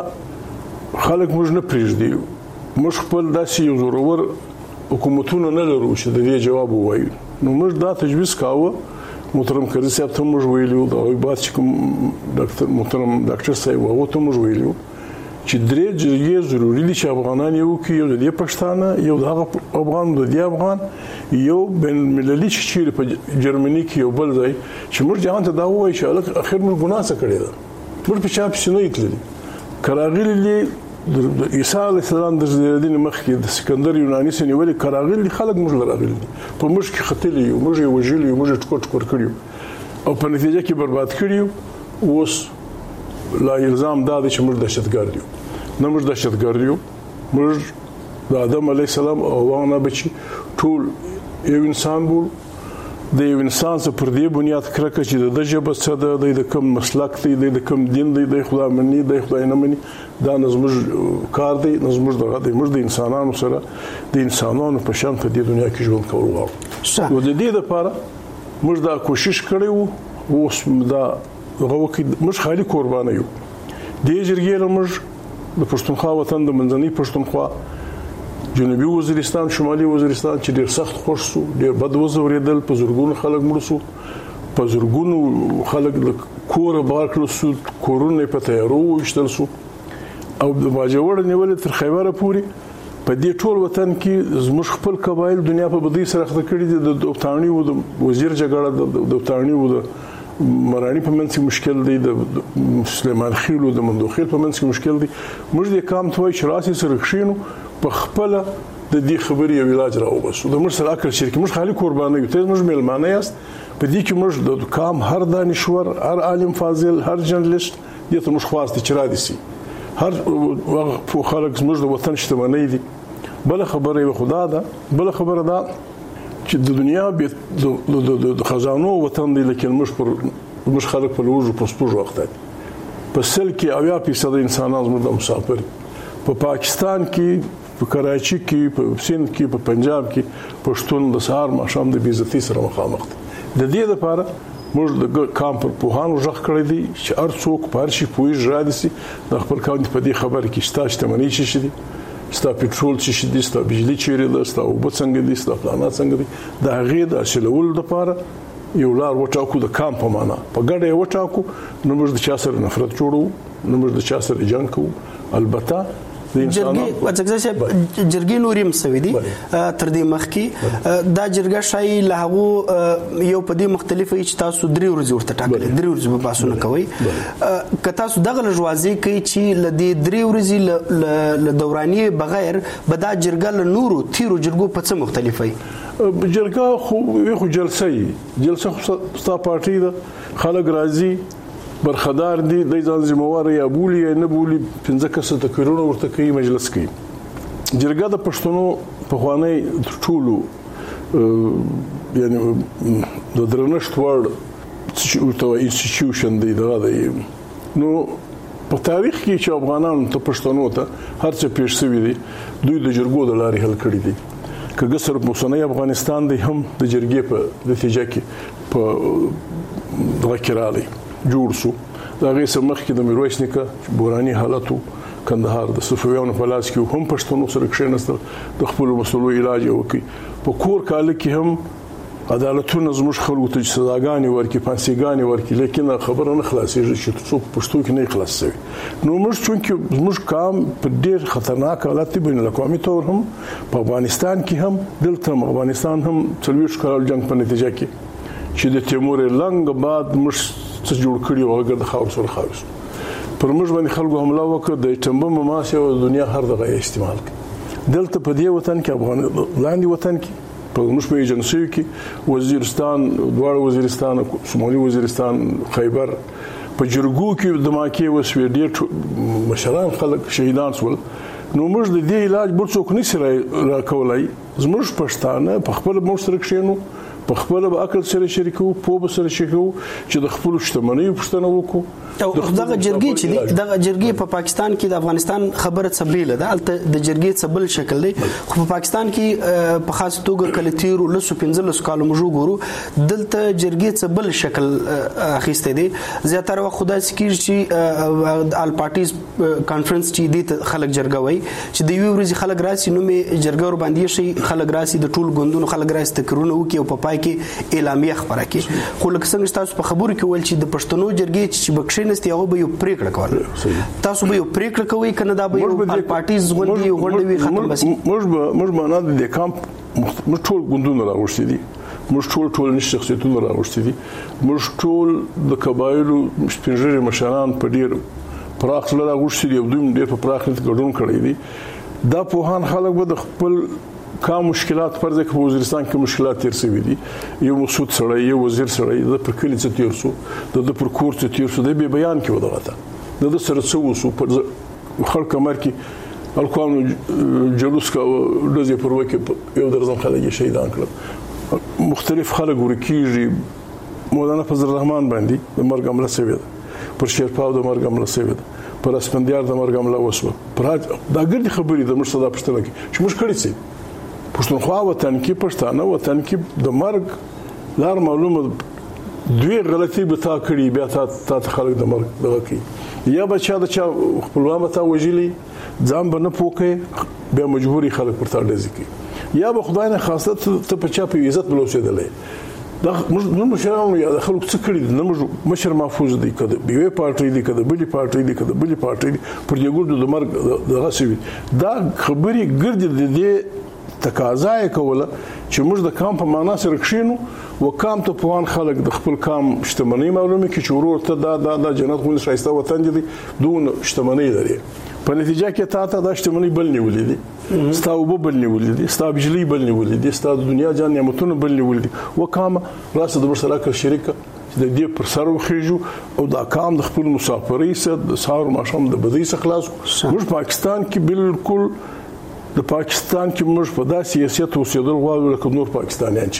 خلک موږ نه پریږدي، موږ خپل داسې یو زورور حکومتونه نه لرو چې د دې جواب ووایي. نو موږ دا تجویز کاوه، محترم قاضي صاحب ته موږ ویلو، دا وایي بعد چې کوم ډاکټر محترم ډاکټر صاحب هغه ته موږ ویلو چې درې جرګې ضروري دي چې افغانان یو کې، یو د دې پښتانه، یو د افغان، د دې افغان، یو بین المللي چې چیرې په جرمني کې یو بل ځای چې موږ جهان ته دا وایي چې الک اخر موږ ګناه څه کړې ده، موږ په چا پسې نه یتللی. کراغلی د عیسی علیه السلام د زیږیدنې مخکې د سکندر یوناني سره نیولې کراغلی خلک موږ لراغلي په موږ کې خطلې یو، موږ یې وژلي یو، موږ یې ټکور ټکور کړیو او په نتیجه کې برباد کړیو. اوس لا الزام دا دی چې موږ دهشتګرد یو. نه موږ دهشتګرد یو، موږ د آدم علیه السلام او هغه بچي ټول یو انسان بول. د یو انسان څخه پر دې بنیاد کرکه چې د ژبه څه ده، د کوم مسلک دی، د کوم دین دی، د خدای مني، د خدای نه مني، دا زموږ کار دی، زموږ دغه دی. موږ د انسانانو سره د انسانانو په شان په دې دنیا کې ژوند کول غواړو. نو د دې لپاره موږ دا کوشش کړی وو. اوس دا هغه وخت موږ خالي قربانه یو. دې جرګې له موږ د پښتونخوا وطن د منځنۍ پښتونخوا، جنوبي وزیرستان، شمالي وزیرستان چې ډېر سخت خوښ سو، ډېر بد وزوریدل، په زورګونو خلک مړ سو، په زورګونو خلک له کوره بار کړل سو، کورونه په تیارو وشتل سو او د باجوړ نیولې تر خیبره پوري. په دې ټول وطن کې زموږ خپل قبایل دنیا په بدی سره خته کړي دي. د دوتانی و د وزیر جګړه، د دوتانی و د مرانی په منځ کې مشکل دی، د سلیمان خیل او د مندوخیل په منځ کې مشکل دی. موږ د کام توای شراسي سره خښینو په خپل د دې خبرې یو علاج راوبسو. د موږ سره اکل شرکت موږ خالي قربانه یو، ته موږ میلمانه یاست. په دې کې موږ د کام هر دانشور، هر عالم فاضل، هر جرنالست دې ته موږ خواسته چې را دي سي هر په خلک زموږ د وطن شتمنۍ دي. بل خبره یو خدا ده، بل خبره ده چې د دنیا د خزانو وطن دی، لیکن موږ پر موږ خلک په لوجو په سپوږ وخت دی. په سل کې اویا فیصد انسانان زموږ د مسافر په پاکستان کې، په کراچي کې، په سند کې، په پنجاب کې پښتون د سهار ماښام د بې عزتۍ سره مخامخ دي. د دې لپاره موږ د کام پر پوهانو ژغ کړی دی چې هر څوک په هر شي پوهېږي را دي سي د خپل کاونټ په دې خبره کې ستا شتمنۍ څه شي دي، ستا پټرول څه شي دي، ستا بجلي چیرې ده، ستا اوبه څنګه دي، ستا پلانات څنګه دي. د هغې د حاصلولو لپاره یو لار وټاکو د کام په معنا، په ګډه یې وټاکو. نو موږ د چا سره نفرت جوړو، نو موږ د چا سره جنګ کوو. البته جرګې وڅګزه چې جرګې نوریم سوي دي تر دې مخکې دا جرګه شای له هغه یو په دې مختلفه چې تاسو درې ورځې ورته ټاکلې، درې ورځې په باسونه کوي. که تاسو دغه لږوازي کوي چې ل دې درې ورځې ل دوراني بغیر به دا جرګه له نورو تیرو جرګو په څه مختلفه وي؟ جرګه خو یو جلسه جلسه ستا پارټي ده، خلک راځي برخدار دي، د ځان ذمہوار یا بولی یا نه بولی، پنځه کسه تقریرونه ورته کوي، مجلس کوي. جرګه د پښتنو په خوانی ټولو یعنی د درنښت وړ چې ورته انسټیټیوشن دی. دا دی نو په تاریخ کې چې افغانانو ته پښتنو ته هر څه پیښ شوی دي، دوی د جرګو د لارې حل کړی دي. کله صرف اوسنۍ افغانستان دی هم د جرګې په نتیجه کې په دغه کې راغلی جوړ شو. دا غي سمخ کې د میرویس نیکه بوراني حالتو کندهار د صفویانو په لاس کې هم پښتنو سره کښینستل، د خپل مسلو علاج وکړي. په کور کال کې هم عدالتونه زموږ خلکو ته سزاګانې ورکړي، پانسیګانې ورکړي، لیکن خبره نه خلاصېږي چې څوک پښتو کې نه خلاص شوی. نو موږ چونکې زموږ کام په ډېر خطرناک حالت بین الاقوامي تور هم په افغانستان کې هم دلته افغانستان هم څلوېښت کال جنگ په نتیجه کې چې د تیمور لنګ بعد موږ څه جوړ کړی او هغه د خاور سره خاوس پر موږ باندې خلکو حمله وکړه. د ټمبه ماسه او دنیا هر دغه استعمال کړ. دلته په دې وطن کې افغان لاندې وطن کې په موږ په ایجنسی کې وزیرستان، دوار وزیرستان، شمالي وزیرستان، خیبر په جرګو کې د ماکي وسوي ډېر مشران خلک شهیدان شول. نو موږ د دې علاج بل څوک نشي را کولای. زموږ پښتانه په خپل موږ سره کښینو، په خپل به عقل سره شریکو په به سره شریکو چې د خپل شتمنۍ پښتنه وکړو. او دغه جرګې چې دغه جرګې په پاکستان کې د افغانستان خبره څبېله ده الته د جرګې څبل شکل دی خو په پاکستان کې په خاص توګه کله تیرو لسو پنځلسو کالو موږ ګورو دلته جرګې څبل شکل اخیسته دي زیاتره وخت خدای سکیر چې آل پارټیز کانفرنس چې دې خلک جرګه وای چې د یو ورځې خلک راسي نو می جرګه ور باندې شي خلک راسي د ټول ګوندونو خلک راسي تکرونه وکي او په پای کې اعلامیه خبره کوي خو لکه څنګه تاسو په خبرو کې ول چې د پښتنو جرګې چې بکښې نستي هغه به یو پریکړه کوله تاسو به یو پریکړه کوئ کنه دا به یو آل پارټیز غونډي غونډوي ختم بس موږ به موږ باندې د کامپ موږ ټول ګوندونه راوښتي دي موږ ټول ټول شخصیتونه راوښتي دي موږ ټول د قبایلو سپینږیري مشران په ډیر پراخ ډول راوښتي دي او دوی ډیر په پراخ نت ګډون کړی دي دا په هان خلک به د خپل کا مشکلات پر ځکه په وزیرستان کې مشکلات تیر شوي دي یو مسعود سړی یو وزیر سړی د پر کلی څه تیر شو د پر کور څه تیر شو د به بیان کې ودغه د سره څه وسو پر خلک امر کې الکوام جلوس کا د زی پر وکه یو درځم خلک شهیدان کړل مختلف خلک ورکیږي مولانا فضل الرحمن باندې د مرګ عمله شوی ده پر شیرپاو د مرګ عمله شوی ده پر اسپندیار د مرګ عمله وسو پر دا ګرځي خبرې د مرصدا پښتنه کې چې موږ کړی څه پښتونخوا وطن کې پښتانه وطن کې د مرګ لار معلومه دوی غلطي به تا کړی بیا تا ته خلک د مرګ دغه کوي یا بچا د چا خپلوان ته وجلی ځان به نه پوکې بیا مجبوري خلک پر تا ډزې کوي یا به خدای نه خاصه ته په چا په عزت بلوسېدلې دا موږ مشرانو یا خلک څه کړی نه موږ مشر محفوظ دي کده بیوې پارټي دي کده بلی پارټي دي کده بلی پارټي دي پر یو ګورد د مرګ دغه سوي دا خبري ګرځي د دې تقاضا کوله چې موږ د کام په معنا سره کښینو وکام ته پوان خلک د خپل کام شتمنۍ معلومه کې چې ورور ته دا د د جنت غوښنه شایسته وطن دي دون شتمنۍ لري په نتیجه کې تا ته د شتمنۍ بل نیولې دي ستاوب بل نیولې دي ستا بجلی بل نیولې دي ستا د دنیا جان نعمتونه بل نیولې دي وکام راسه د برسلاکه شریکه چې د دې پر سر وخیجو او دا کام د خپل مسافرۍ سره د سار ماشوم د بدی څخه خلاص موږ پاکستان کې بالکل د پاکستان کې موږ په داسې سیاست اوسېدل غواړو لکه نور پاکستانیان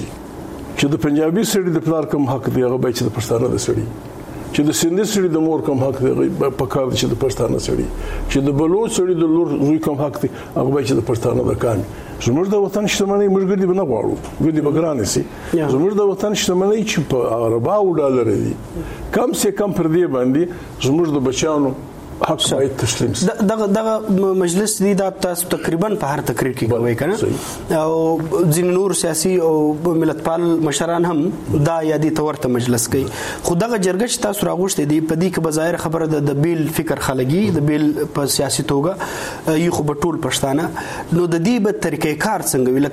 چې د پنجابي سړي د پلار کوم حق دی هغه به چې د پښتانه د سړي چې د سندي سړي د مور کوم حق دی په کار چې د پښتانه سړي چې د بلوچ سړي د لور زوی کوم حق دی هغه به چې د پښتانه د کان زموږ د وطن شتمنۍ موږ ګرځي نه غواړو ګرځي بګران سي زموږ د وطن شتمنۍ چې په عرباو ډالر دي کم سه کم پر دی باندې زموږ د بچانو حق باید تسلیم شي دغه دغه مجلس دی دا تاسو تقریبا په هر تقریر کې کوي کنه او ځین نور سیاسي او ملتپال مشران هم دا یادي تورته مجلس کوي خو دغه جرګه چې تاسو راغوښته دی په دې کې بظاهر خبره د بیل فکر خلګي د بیل په سیاسي توګه یو خو بټول پښتانه نو د دې به طریقې کار څنګه وی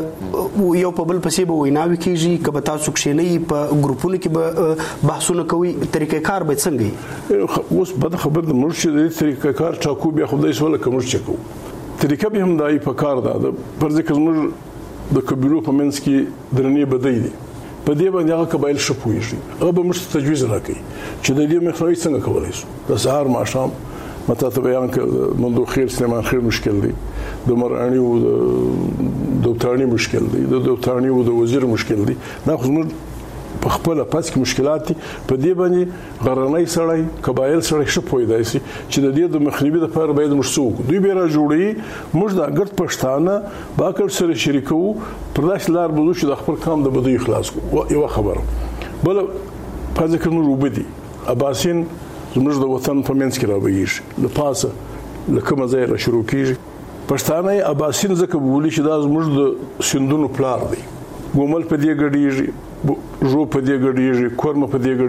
لکه یو په بل پسې به ویناوي کیږي کبه تاسو کښینې په ګروپونو کې به بحثونه کوي طریقې کار به څنګه اوس بد خبر د مرشد د طریقې کار ټاکو بیا خدای سواله کوم څه کو طریقې به هم دای په کار ده پر ځکه موږ د قبيلو په منځ کې درنې بدای دي په دې باندې هغه قبایل شپويږي هغه به موږ تجویز راکړي چې د دې مخنیوي څنګه کولای شو د سهار ماښام مته ته بیان کړ منذ خیر سليمان خیر مشکل دی د مرانی او د دوتانی مشکل دی د دوتانی او د وزیر مشکل دی دا خو موږ په خپل پاتې مشکلات په دې باندې غرنۍ سړی قبایل سړی شپوي دی چې د دې د مخنیوي لپاره باید مشسوک دوی به را جوړي موږ د ګرد پښتانه باکر سره شریکو پر داس لار بده چې د خپل کام د بده اخلاص کو یو خبر بل پاتې کوم روبدي اباسین زموږ د وطن په منځ کې راوېږي د پاسه لکه مزه را شروع کیږي پښتانه اباسین ځکه بولی چې دا زموږ د سندونو پلار دی ګومل په دې ګډیږي جو په دې ګډیږي کورم په دې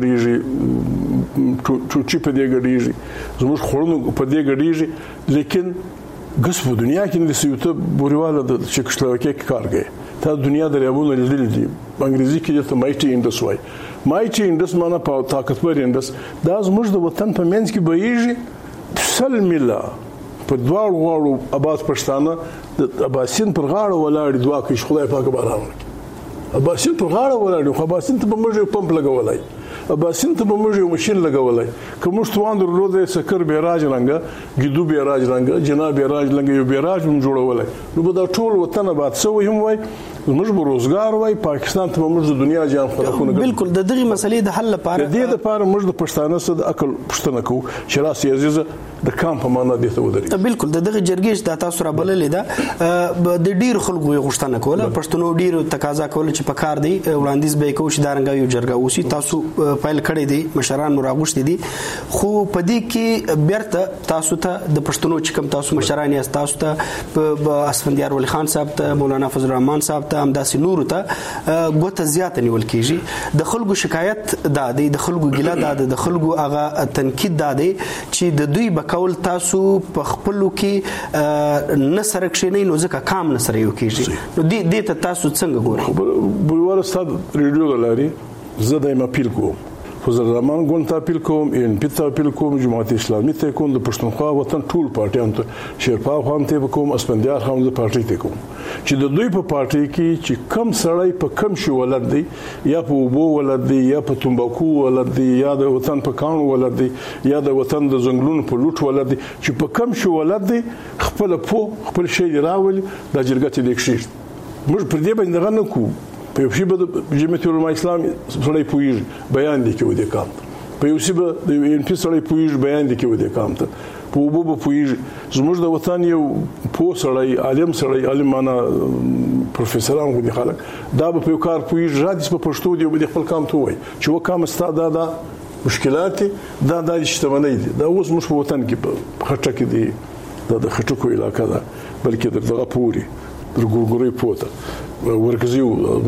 ګډیږي چوچی په دې ګډیږي زموږ خورونو په دې ګډیږي لیکن ګس په دنیا کې د سیوته بوريواله د چکسلواکي کې کار کوي تا دنیا دریابونه لیدل دي انګریزي کې ته مایټي انډس وای مایټي انډس معنی په طاقتور انډس دا زموږ د وطن په منځ کې بهيږي سل ملا په دواړو غاړو اباس پښتانه د اباسین پر غاړه ولاړ دوا کې خدای پاک باران وکړي اباسین په غاړه ولاړ خو اباسین ته به موږ پمپ لګولای اباسین ته به موږ ماشين لګولای کوم ستوان درلود سکر بیراج رنګ ګیدو بیراج رنګ جناب بیراج رنګ یو بیراج هم جوړولای نو به دا ټول وطن آباد سوی هم وای موږ به روزګار وای پاکستان ته موږ د دنیا جام خلکونه بالکل د دغه مسلې د حل لپاره د دې لپاره موږ د پښتانه سره د عقل پښتنه کوو چې راسي عزیزه د کام په معنا دي ته ودرې بالکل د دغه جرګې د تاسو را بللې ده د ډیر خلکو غوښتنه کوله پښتنو ډیر تقاضا کوله چې په کار دی وړاندیز به کوي چې دارنګ یو جرګه اوسي تاسو فایل کړی دی مشران راغوښتي دي خو په دې کې بیرته تاسو ته د پښتنو چې کوم تاسو مشران یاست تاسو ته اسفندیار ولی خان صاحب ته مولانا فضل الرحمن صاحب ته همداسې نور ته ګوته زیاته نیول کیږي د خلکو شکایت دا دی د خلکو ګیله دا دی د خلکو هغه تنقید دا دی چې د دوی بکول تاسو په خپلو کې نه سره کښینئ نو ځکه کام نه سره یو کیږي نو دې ته تاسو څنګه ګورئ بلوار استاد ریډیو د لاري زه دایم اپیل کوم فضل الرحمن ګوند ته اپیل کوم ان پی ته اپیل کوم جماعت اسلامي ته کوم د پښتونخوا وطن ټول پارټیان ته شیرپا خان ته کوم اسفندیار خان د پارټي ته کوم چې د دوی په پارټي کې چې کم سړی په کم شي ولر دی یا په وبو ولر دی یا په تمباکو ولر دی یا د وطن په کانو ولر دی یا د وطن د زنګلونو په لوټ ولر دی چې په کم شي ولر دی خپل په خپل شی راولي د جرګه ته لیکشي موږ پر دې باندې غنه کو په یو شی به د جمعیت العلماء اسلام سړی پویږي بیان دی کې ودی کام په یو شی به د ان پی سړی پویږي بیان دی کې ودی کام ته په وبو به پویږي زموږ د وطن یو پوه سړی عالم سړی عالمانه پروفیسوران غوډي خلک دا به په کار پویږي رادس په پښتو دی به خپل کام ته وای چې وکام ستاده دا مشکلات دا د اجتماعي دي دا اوس موږ په وطن کې په خټه کې دي دا د خټکو علاقې ده بلکې دغه پوري در ګورګوري پوته ورکزي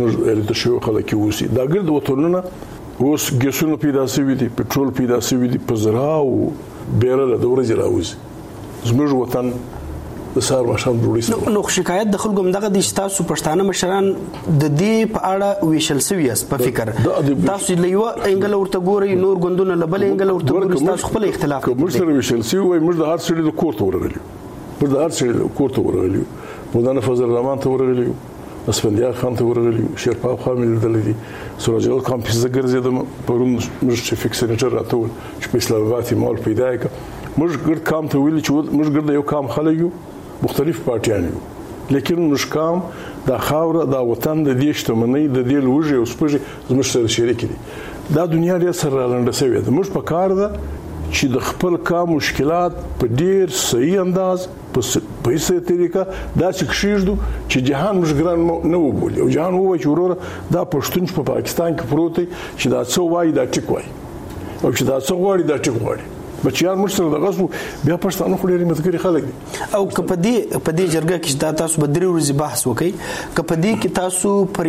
د شو خلک اوسي دا ګرد وطنونه اوس ګیسونه پیدا شوي دي پټرول پیدا شوي دي په زراو بیرله د ورځې راوځي زموږ وطن د سار ماشام جوړی نو شکایت د خلکو مدغه د تاسو پښتانه مشران د دې په اړه ویشل سوي اس په فکر تاسو لیوه انګل ورته ګوري نور غوندونه لبل انګل ورته ګوري تاسو خپل اختلاف کوم سره ویشل سوي وای موږ د هر څه د کوړه ورغلی موږ د هر څه د کوړه ورغلی مولانا فضل الرحمن ته ورغلی اسفندیار خان ته ورغلی شیرپا خان ملدل دي سراج الله کمپیس زګرزیدم پرون موږ چې فکس سېنټر راټول چې په اسلام آباد مال پیدا کړ موږ ګرد کام ته ویل چې موږ ګرد یو کام خلک یو مختلف پارټیان یو لیکن موږ کام د خاور د وطن د دې شتمنۍ د دې لوږې او سپږې زموږ سره شریک دي دا دنیا ډېر سره لاندې شوی ده موږ په کار ده چې د خپل کام مشکلات په ډیر صحیح انداز په صحیح طریقه دا چې کښیږدو چې جهان موږ ګران نه وبولي او جهان ووایي چې وروره دا پښتون په پاکستان کې پروت دی چې دا څه وایي دا ټیک وایي او چې دا څه غواړي دا ټیک غواړي بچیان موږ سره دغه سو بیا پښتانه خو ډېر متګری خلک دي او کپدی پدی جرګه کې دا تاسو بدري ورځي بحث وکړي کپدی کې تاسو پر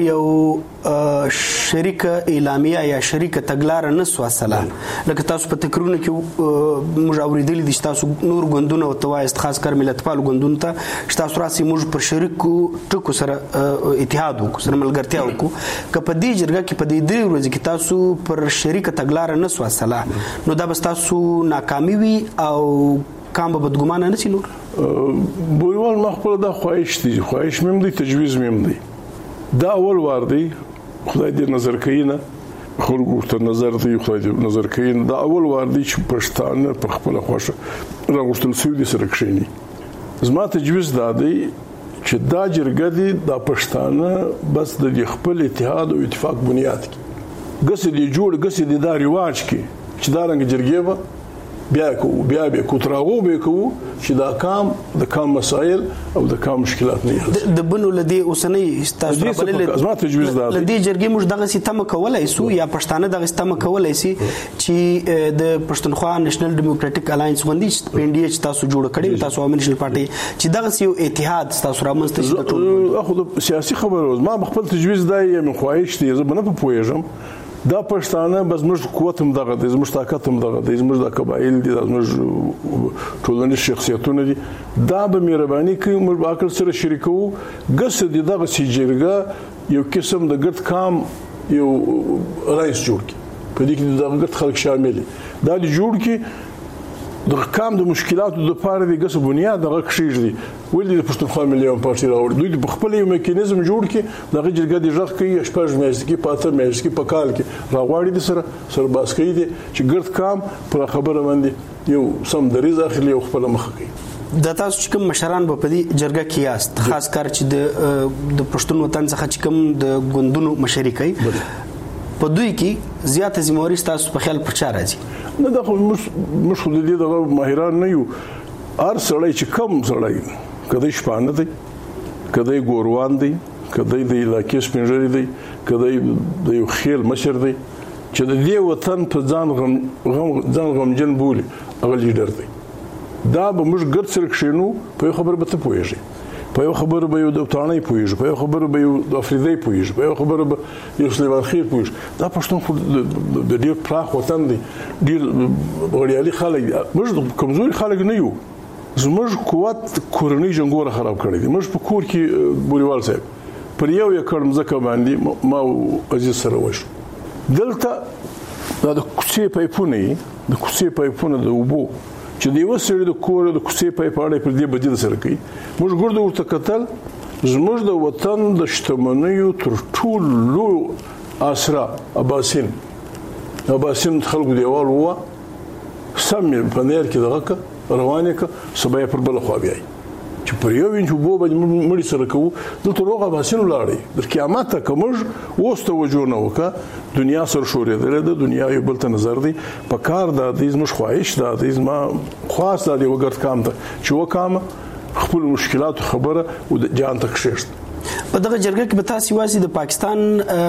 یو شریک اعلامیه یا شریک تګلار نه سواسله لکه تاسو په تکرونه کې موږ اوریدل دي تاسو نور غوندونه او توایست خاص کر ملتپال غوندونه ته تاسو راسي موږ پر شریکو ټکو سره اتحاد وکړو سره ملګرتیا وکړو کپدی جرګه کې پدی درې ورځې کې تاسو پر شریک تګلار نه سواسله نو دا بس تاسو ناکامي وي او کام به بدګمانه نه شي نور بویوال ما خپل دا خواهش دي خواهش مم دي تجویز مم دي دا اول وار دی خدای دې نظر کینه خلکو ته نظر دی خدای دې نظر کینه دا اول وار دی چې پښتانه په خپل خوښه راغښتل سوي دي سره کښینی زما تجویز دا دی چې دا جرګه دي د پښتانه بس د خپل اتحاد او اتفاق بنیاد کې ګس دي جوړ ګس دي دا رواج کې چې دا رنګ جرګې به بیا کو بیا به کوتراغو به کو چې دا کام د کام مسائل او د کام مشکلات نه د بنو لدی اوسنۍ تاسو بلل ازما تجویز ده لدی جرګې موږ دغه سیستم کولای سو یا پښتانه دغه سیستم کولای سي چې د پښتونخوا نېشنل ډیموکراټک الاینس باندې پی ان ډي ایچ تاسو جوړ کړی تاسو عوامي نېشنل پارټي چې دغه یو اتحاد تاسو رامنځته شي ټول اخو د سیاسي خبرو ما خپل تجویز دی یم خواهش دی زه بنه په پوهیږم دا پښتانه بس موږ قوت هم دغه د زموږ طاقت هم دغه د زموږ د قبایل دي د زموږ ټولنیز شخصیتونه دي دا به مهرباني کوي موږ عقل سره شریکو ګس دي دغه سیجرګه یو قسم د ګډ کام یو رئیس جوړ کی په دې کې د ګډ خلک شامل دي دا د جوړ کی د کام د مشکلاتو د پاره د ګس بنیاد دغه کښیږي ولې د پښتونخوا ملي پارټي راوړي دوی د خپل یو میکانیزم جوړ کی دغه جرګه د ځخ کوي شپږ میاشتې کې پاته میاشتې کې په کال کې راغواړي د سره سر باسکې دي چې ګرد کام پر خبره باندې یو سم دریز اخلي او خپل مخ کوي د تاسو چې کوم مشران په دې جرګه کې یاست خاص کار چې د د پښتون وطن څخه چې کوم د ګوندونو مشري کوي په دوی کې زیاته ذمہواری تاسو په خیال پر چا راځي؟ نه دا خو مش خو دې دغه ماهران نه یو هر سړی چې کم سړی کدی شپانه دی کدی ګوروان دی کدی د علاقې سپینځري دی کدی د یو خیل مشر دی چې د دې وطن په ځان غم ځان غمجن بولي هغه لیډر دی دا به موږ ګرد سره کښینو په یو خبره به ته پوهېږي په یو خبره به یو د وطانۍ پوهېږي په یو خبره به یو د افریدۍ پوهېږي په یو خبره به یو سلیمان خېل پوهېږي دا پښتون خو د ډېر پراخ وطن دی ډېر غړیالي خلک دي موږ کمزوري خلک نه یو زموږ قوت کورنۍ جنګونه خراب کړی دي موږ په کور کې بوریوال صاحب پر یو یکړ مځکه باندې ما عزیز سره وشو دلته دا د کوڅې پایپونه د کوڅې پایپونه د اوبو چې د یو سړي د کور د کوڅې پای په اړه پر دې بدیل سره کوي موږ ګورو ورته کتل زموږ د وطن د شتمنیو تر ټولو اسرا اباسین اباسین خلکو دیوال وو سم په نیر کې دغه روانه ک سبا پر بل خو بیا چې پر یو وینځو بو باندې مړی سره کوو دلته روغه اباسین لاړې د قیامت کومج وسته وجونه وکا دنیا سره شورې ده دنیا یو بل ته نظر دی په کار د دې مش خواهش ده د ما خاص د وګرت کام ته چې وکام خپل مشکلات خبره او د جان تک شېشت په دغه جرګه کې به تاسو واسي د پاکستان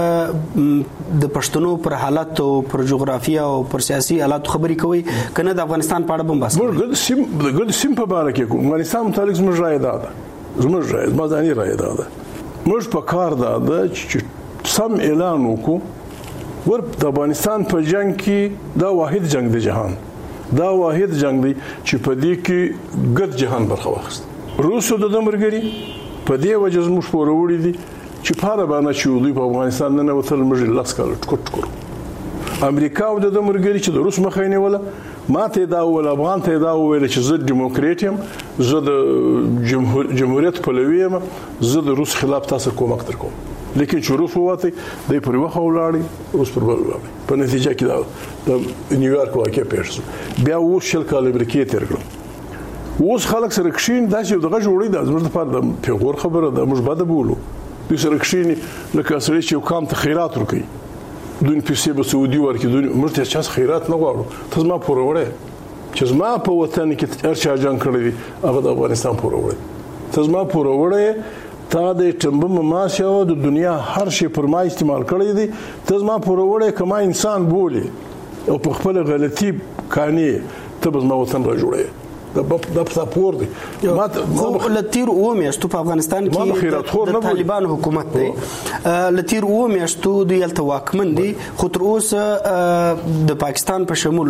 د پښتنو پر حالت او پر جغرافیه او پر سیاسي حالات خبري کوي کنه د افغانستان په اړه بم بس ګل سیم د ګل سیم په اړه کې کوم افغانستان متعلق زموږ رائے ده زموږ رائے ما ځاني رائے ده موږ په کار ده چې سم اعلان وکړو ور د افغانستان په جنگ کې دا واحد جنگ دی جهان دا واحد جنگ دی چې په دې کې ګډ جهان برخه واخیست روسو د دمرګری په دې وجه زموږ پوروري دي چې پاره باندې چې دوی په افغانستان نه وتل موږ لاس کال ټکټ کړو امریکا او د دمرګری چې د روس مخاینه ولا ماته دا ول افغان ته دا ویل چې زه دیموکراتیم زه د جمهوریت پلوی یم زه د روس خلاف تاسو کومک تر کوم لیکن چې روس وته د پر وخه ولاړی روس پر ولاړی په نتیجه کې دا د نیویارک واقع پېښ شو بیا و شل کال امریکای تیر کړو اوس خلک سره کښین دا چې دغه جوړی دا زموږ لپاره د پیغور خبره ده موږ بده بولو دوی سره کښین لکه سره چې کام ته خیرات ورکړي دوی پیسې به سعودي ورکړي دوی موږ ته چا خیرات نه غواړو ته زما پوروړې چې زما په وطن کې هر چا جنگ کړی دی هغه د افغانستان پوروړې ته زما پوروړې تا د ټمبم ماشه د دنیا هر شي پر ما استعمال کړی دی ته زما پوروړې کما انسان بولی او په خپل غلطي کانی ته زما وطن را جوړې د د پور دی ما خو لتیر و میاشتو په افغانستان کې د طالبان حکومت دی لتیر و میاشتو د یلته واکمن دی خو تر اوسه د پاکستان په شمول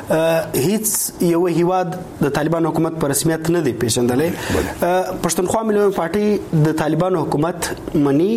هیڅ یو هیواد د طالبان حکومت په رسمیت نه دی پیژندلې پښتونخوا ملي پارټي د طالبان حکومت مني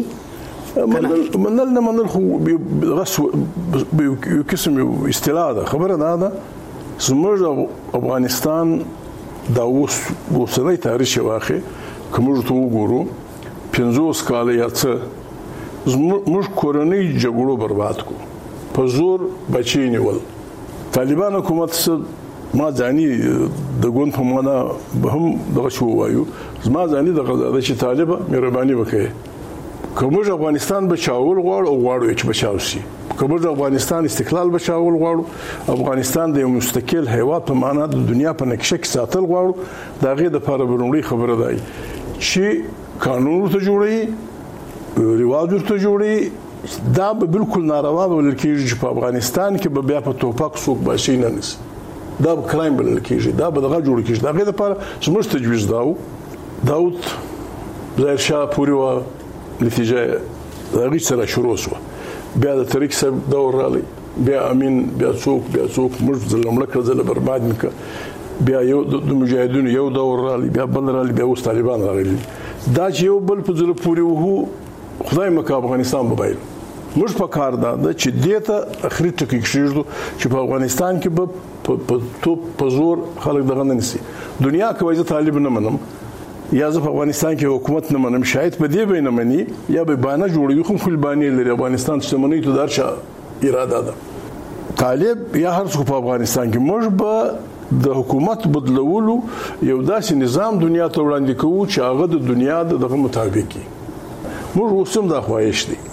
منل نه منل خو غس یو قسم اصطلاح ده خبره ده ده زموږ افغانستان دا اوس اوسنۍ تاریخ واخی کوم ته وګورو پنځوس کال یا څه زموږ کورنۍ جګړو برباد کو په زور بچی نیول طالبان حکومت سره ما ځاني د ګوند په معنا به هم دغه شو وایو ما ځاني دغه چې طالب مهرباني وکړي کوم افغانستان بچاول غواړي او غواړي چې بچاو شي کوم افغانستان استقلال بچاول غواړو افغانستان د مستقل هیواد په معنا د دنیا په نقشه کې ساتل غواړو دا غي د لپاره برونړي خبره ده چې قانون ته جوړي ریواج ته جوړي دا به بالکل ناروا بلل کېږي چې په افغانستان کې به بیا په توپک څوک باشي نه نس دا به کرایم بلل کېږي دا به دغه جوړ کېږي دا غي د لپاره زموږ تجویز داو داوود ظاهر شاه پوری و نتیجه هغه سره شروع شو بیا د طریق صاحب دور رالی بیا امین بیا څوک بیا څوک موږ ځلمړه کړ ځل برباد نک بیا یو د مجاهدینو یو دور رالی بیا بل رالی بیا اوس طالبان راغلي دا چې یو بل په ځل پوری وو خدای مکه افغانستان موبایل موږ په کار ده چې دته اخري ټکی کېږي چې په افغانستان کې به په توپ په زور خلک دغه نه نسی دنیا کوي چې طالب نه منم یا زه په افغانستان کې حکومت نه منم شاید په دې به نه مني یا به باندې جوړوي خو خپل باندې لري افغانستان شتمنۍ ته درشه اراده ده طالب یا هر څوک په افغانستان کې موږ به د حکومت بدلولو یو داسې نظام دنیا ته وړاندې کوو چې هغه د دنیا دغه مطابق وي. موږ اوسم دا خواهش دي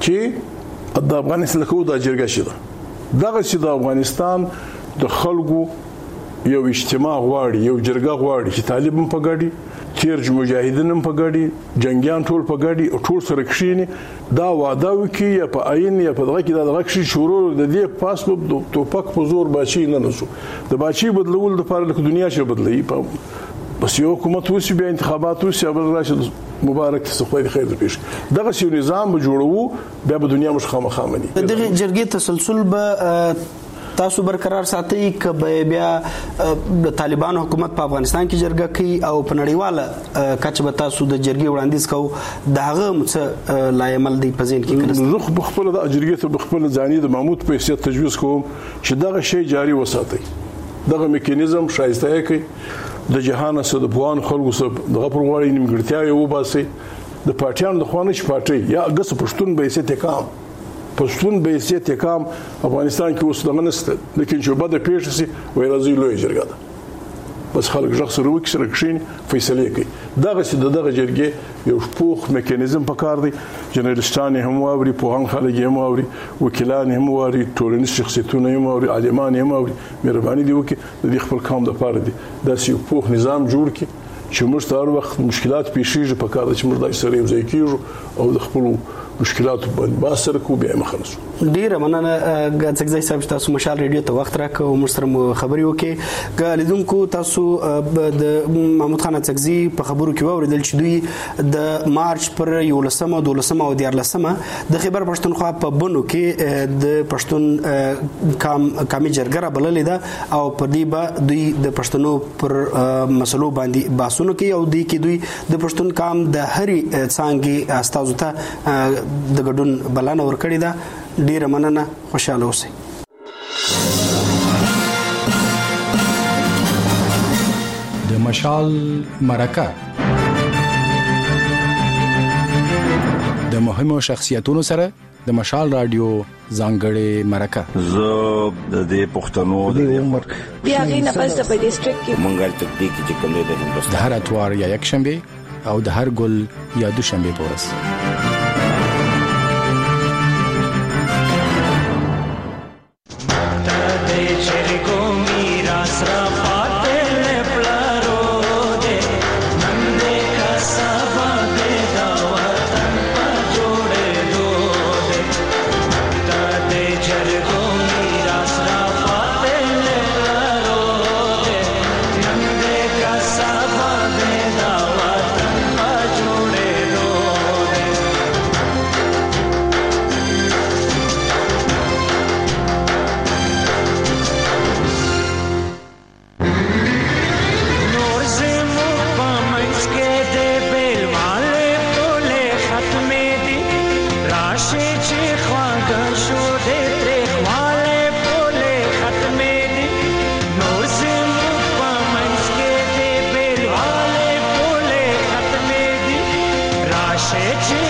چې د افغانستان لکه د جرګه شي دغه چې د افغانستان د خلکو یو اجتماع غواړي، یو جرګه غواړي چې طالب هم په ګډي، تیر مجاهدین هم په ګډي، جنگیان ټول په ګډي، ټول سره کښینی، دا وعده وکي یا په عین یا په دغه کې دا دغه شي شروع د دې پاسپورت د توپک په زور بچی نه نسو د بچی بدلول د لپاره د دنیا شي بدلي په بس یو حکومت وسی به انتخابات وسی بل راشد مبارک څه خو خیر پېښ دغه شی نظام جوړو بیا په دنیا مش خامخامني. دغه جرګې تسلسل به تاسو برقرار ساتي ک بیا د طالبانو حکومت په افغانستان کې جرګه کوي او په نړیواله کچ به تاسو د جرګې وړاندیز کوو دغه څه لایمل دی په ځین کې زه خو خپل د جرګې ته خپل ځاني د محمود په حیثیت تجویز کوم چې دغه شی جاری وساتي، دغه میکانیزم شایسته کوي د جهان سره د بوان خلکو سره دغه پرواړی نیمګړتیا یو باسي د پارټیانو د خوانش پارټي یا اګس پښتون به حیثیت کام پښتون به حیثیت کام افغانستان کې اوس دغه نسته، لیکن چې بده پیښ شي وای راځي لوی جرګه ده بس خلک ځخ سره وکړي سره کښین فیصله کوي. دغه چې دغه جرګې یو شپوخ میکانیزم پکار دی، جنرالستان هم واوري، پوهان خلک هم واوري، وکیلان هم واوري، ټولنیز شخصیتونه هم واوري، عالمان هم واوري، مهرباني دی وکړي د خپل قوم د پاره دی داسې یو پوخ نظام جوړ کړي چې موږ ته هر وخت مشکلات پیښیږي په کار چې موږ دای سره یو ځای کیږو او د خپل مشکلات باندې باسر کو به مخنسو. ډیره مننه ګڅګزای صاحب تاسو مشال ریډیو ته وخت راکړو موږ سره خبري وکړي. غلیدونکو تاسو د محمود خان څګزي په خبرو کې ووریدل چې دوی د مارچ پر یولسمه دولسمه او دیارلسمه د خیبر پښتونخوا په بنو کې د پښتون کام کامي جرګه بللې ده او په دې به دوی د پښتنو پر مسلو باندې باسونو کې او دوی کې دوی د پښتون کام د هري څانګې استازو ته د ګډون بلانه ورکړی ده. ډیره مننه، خوشاله اوسئ. د مشال مرکه د مهمو شخصیتونو سره د مشال رادیو ځانګړې مرکه زه د دې پښتنو د عمر بیا غینه پس په ډیسټریکټ کې مونږه تکتیک چې کوم د هندوستان د هر اتوار یا یک شنبه او د هر ګل یا دوشنبه پورس Shit.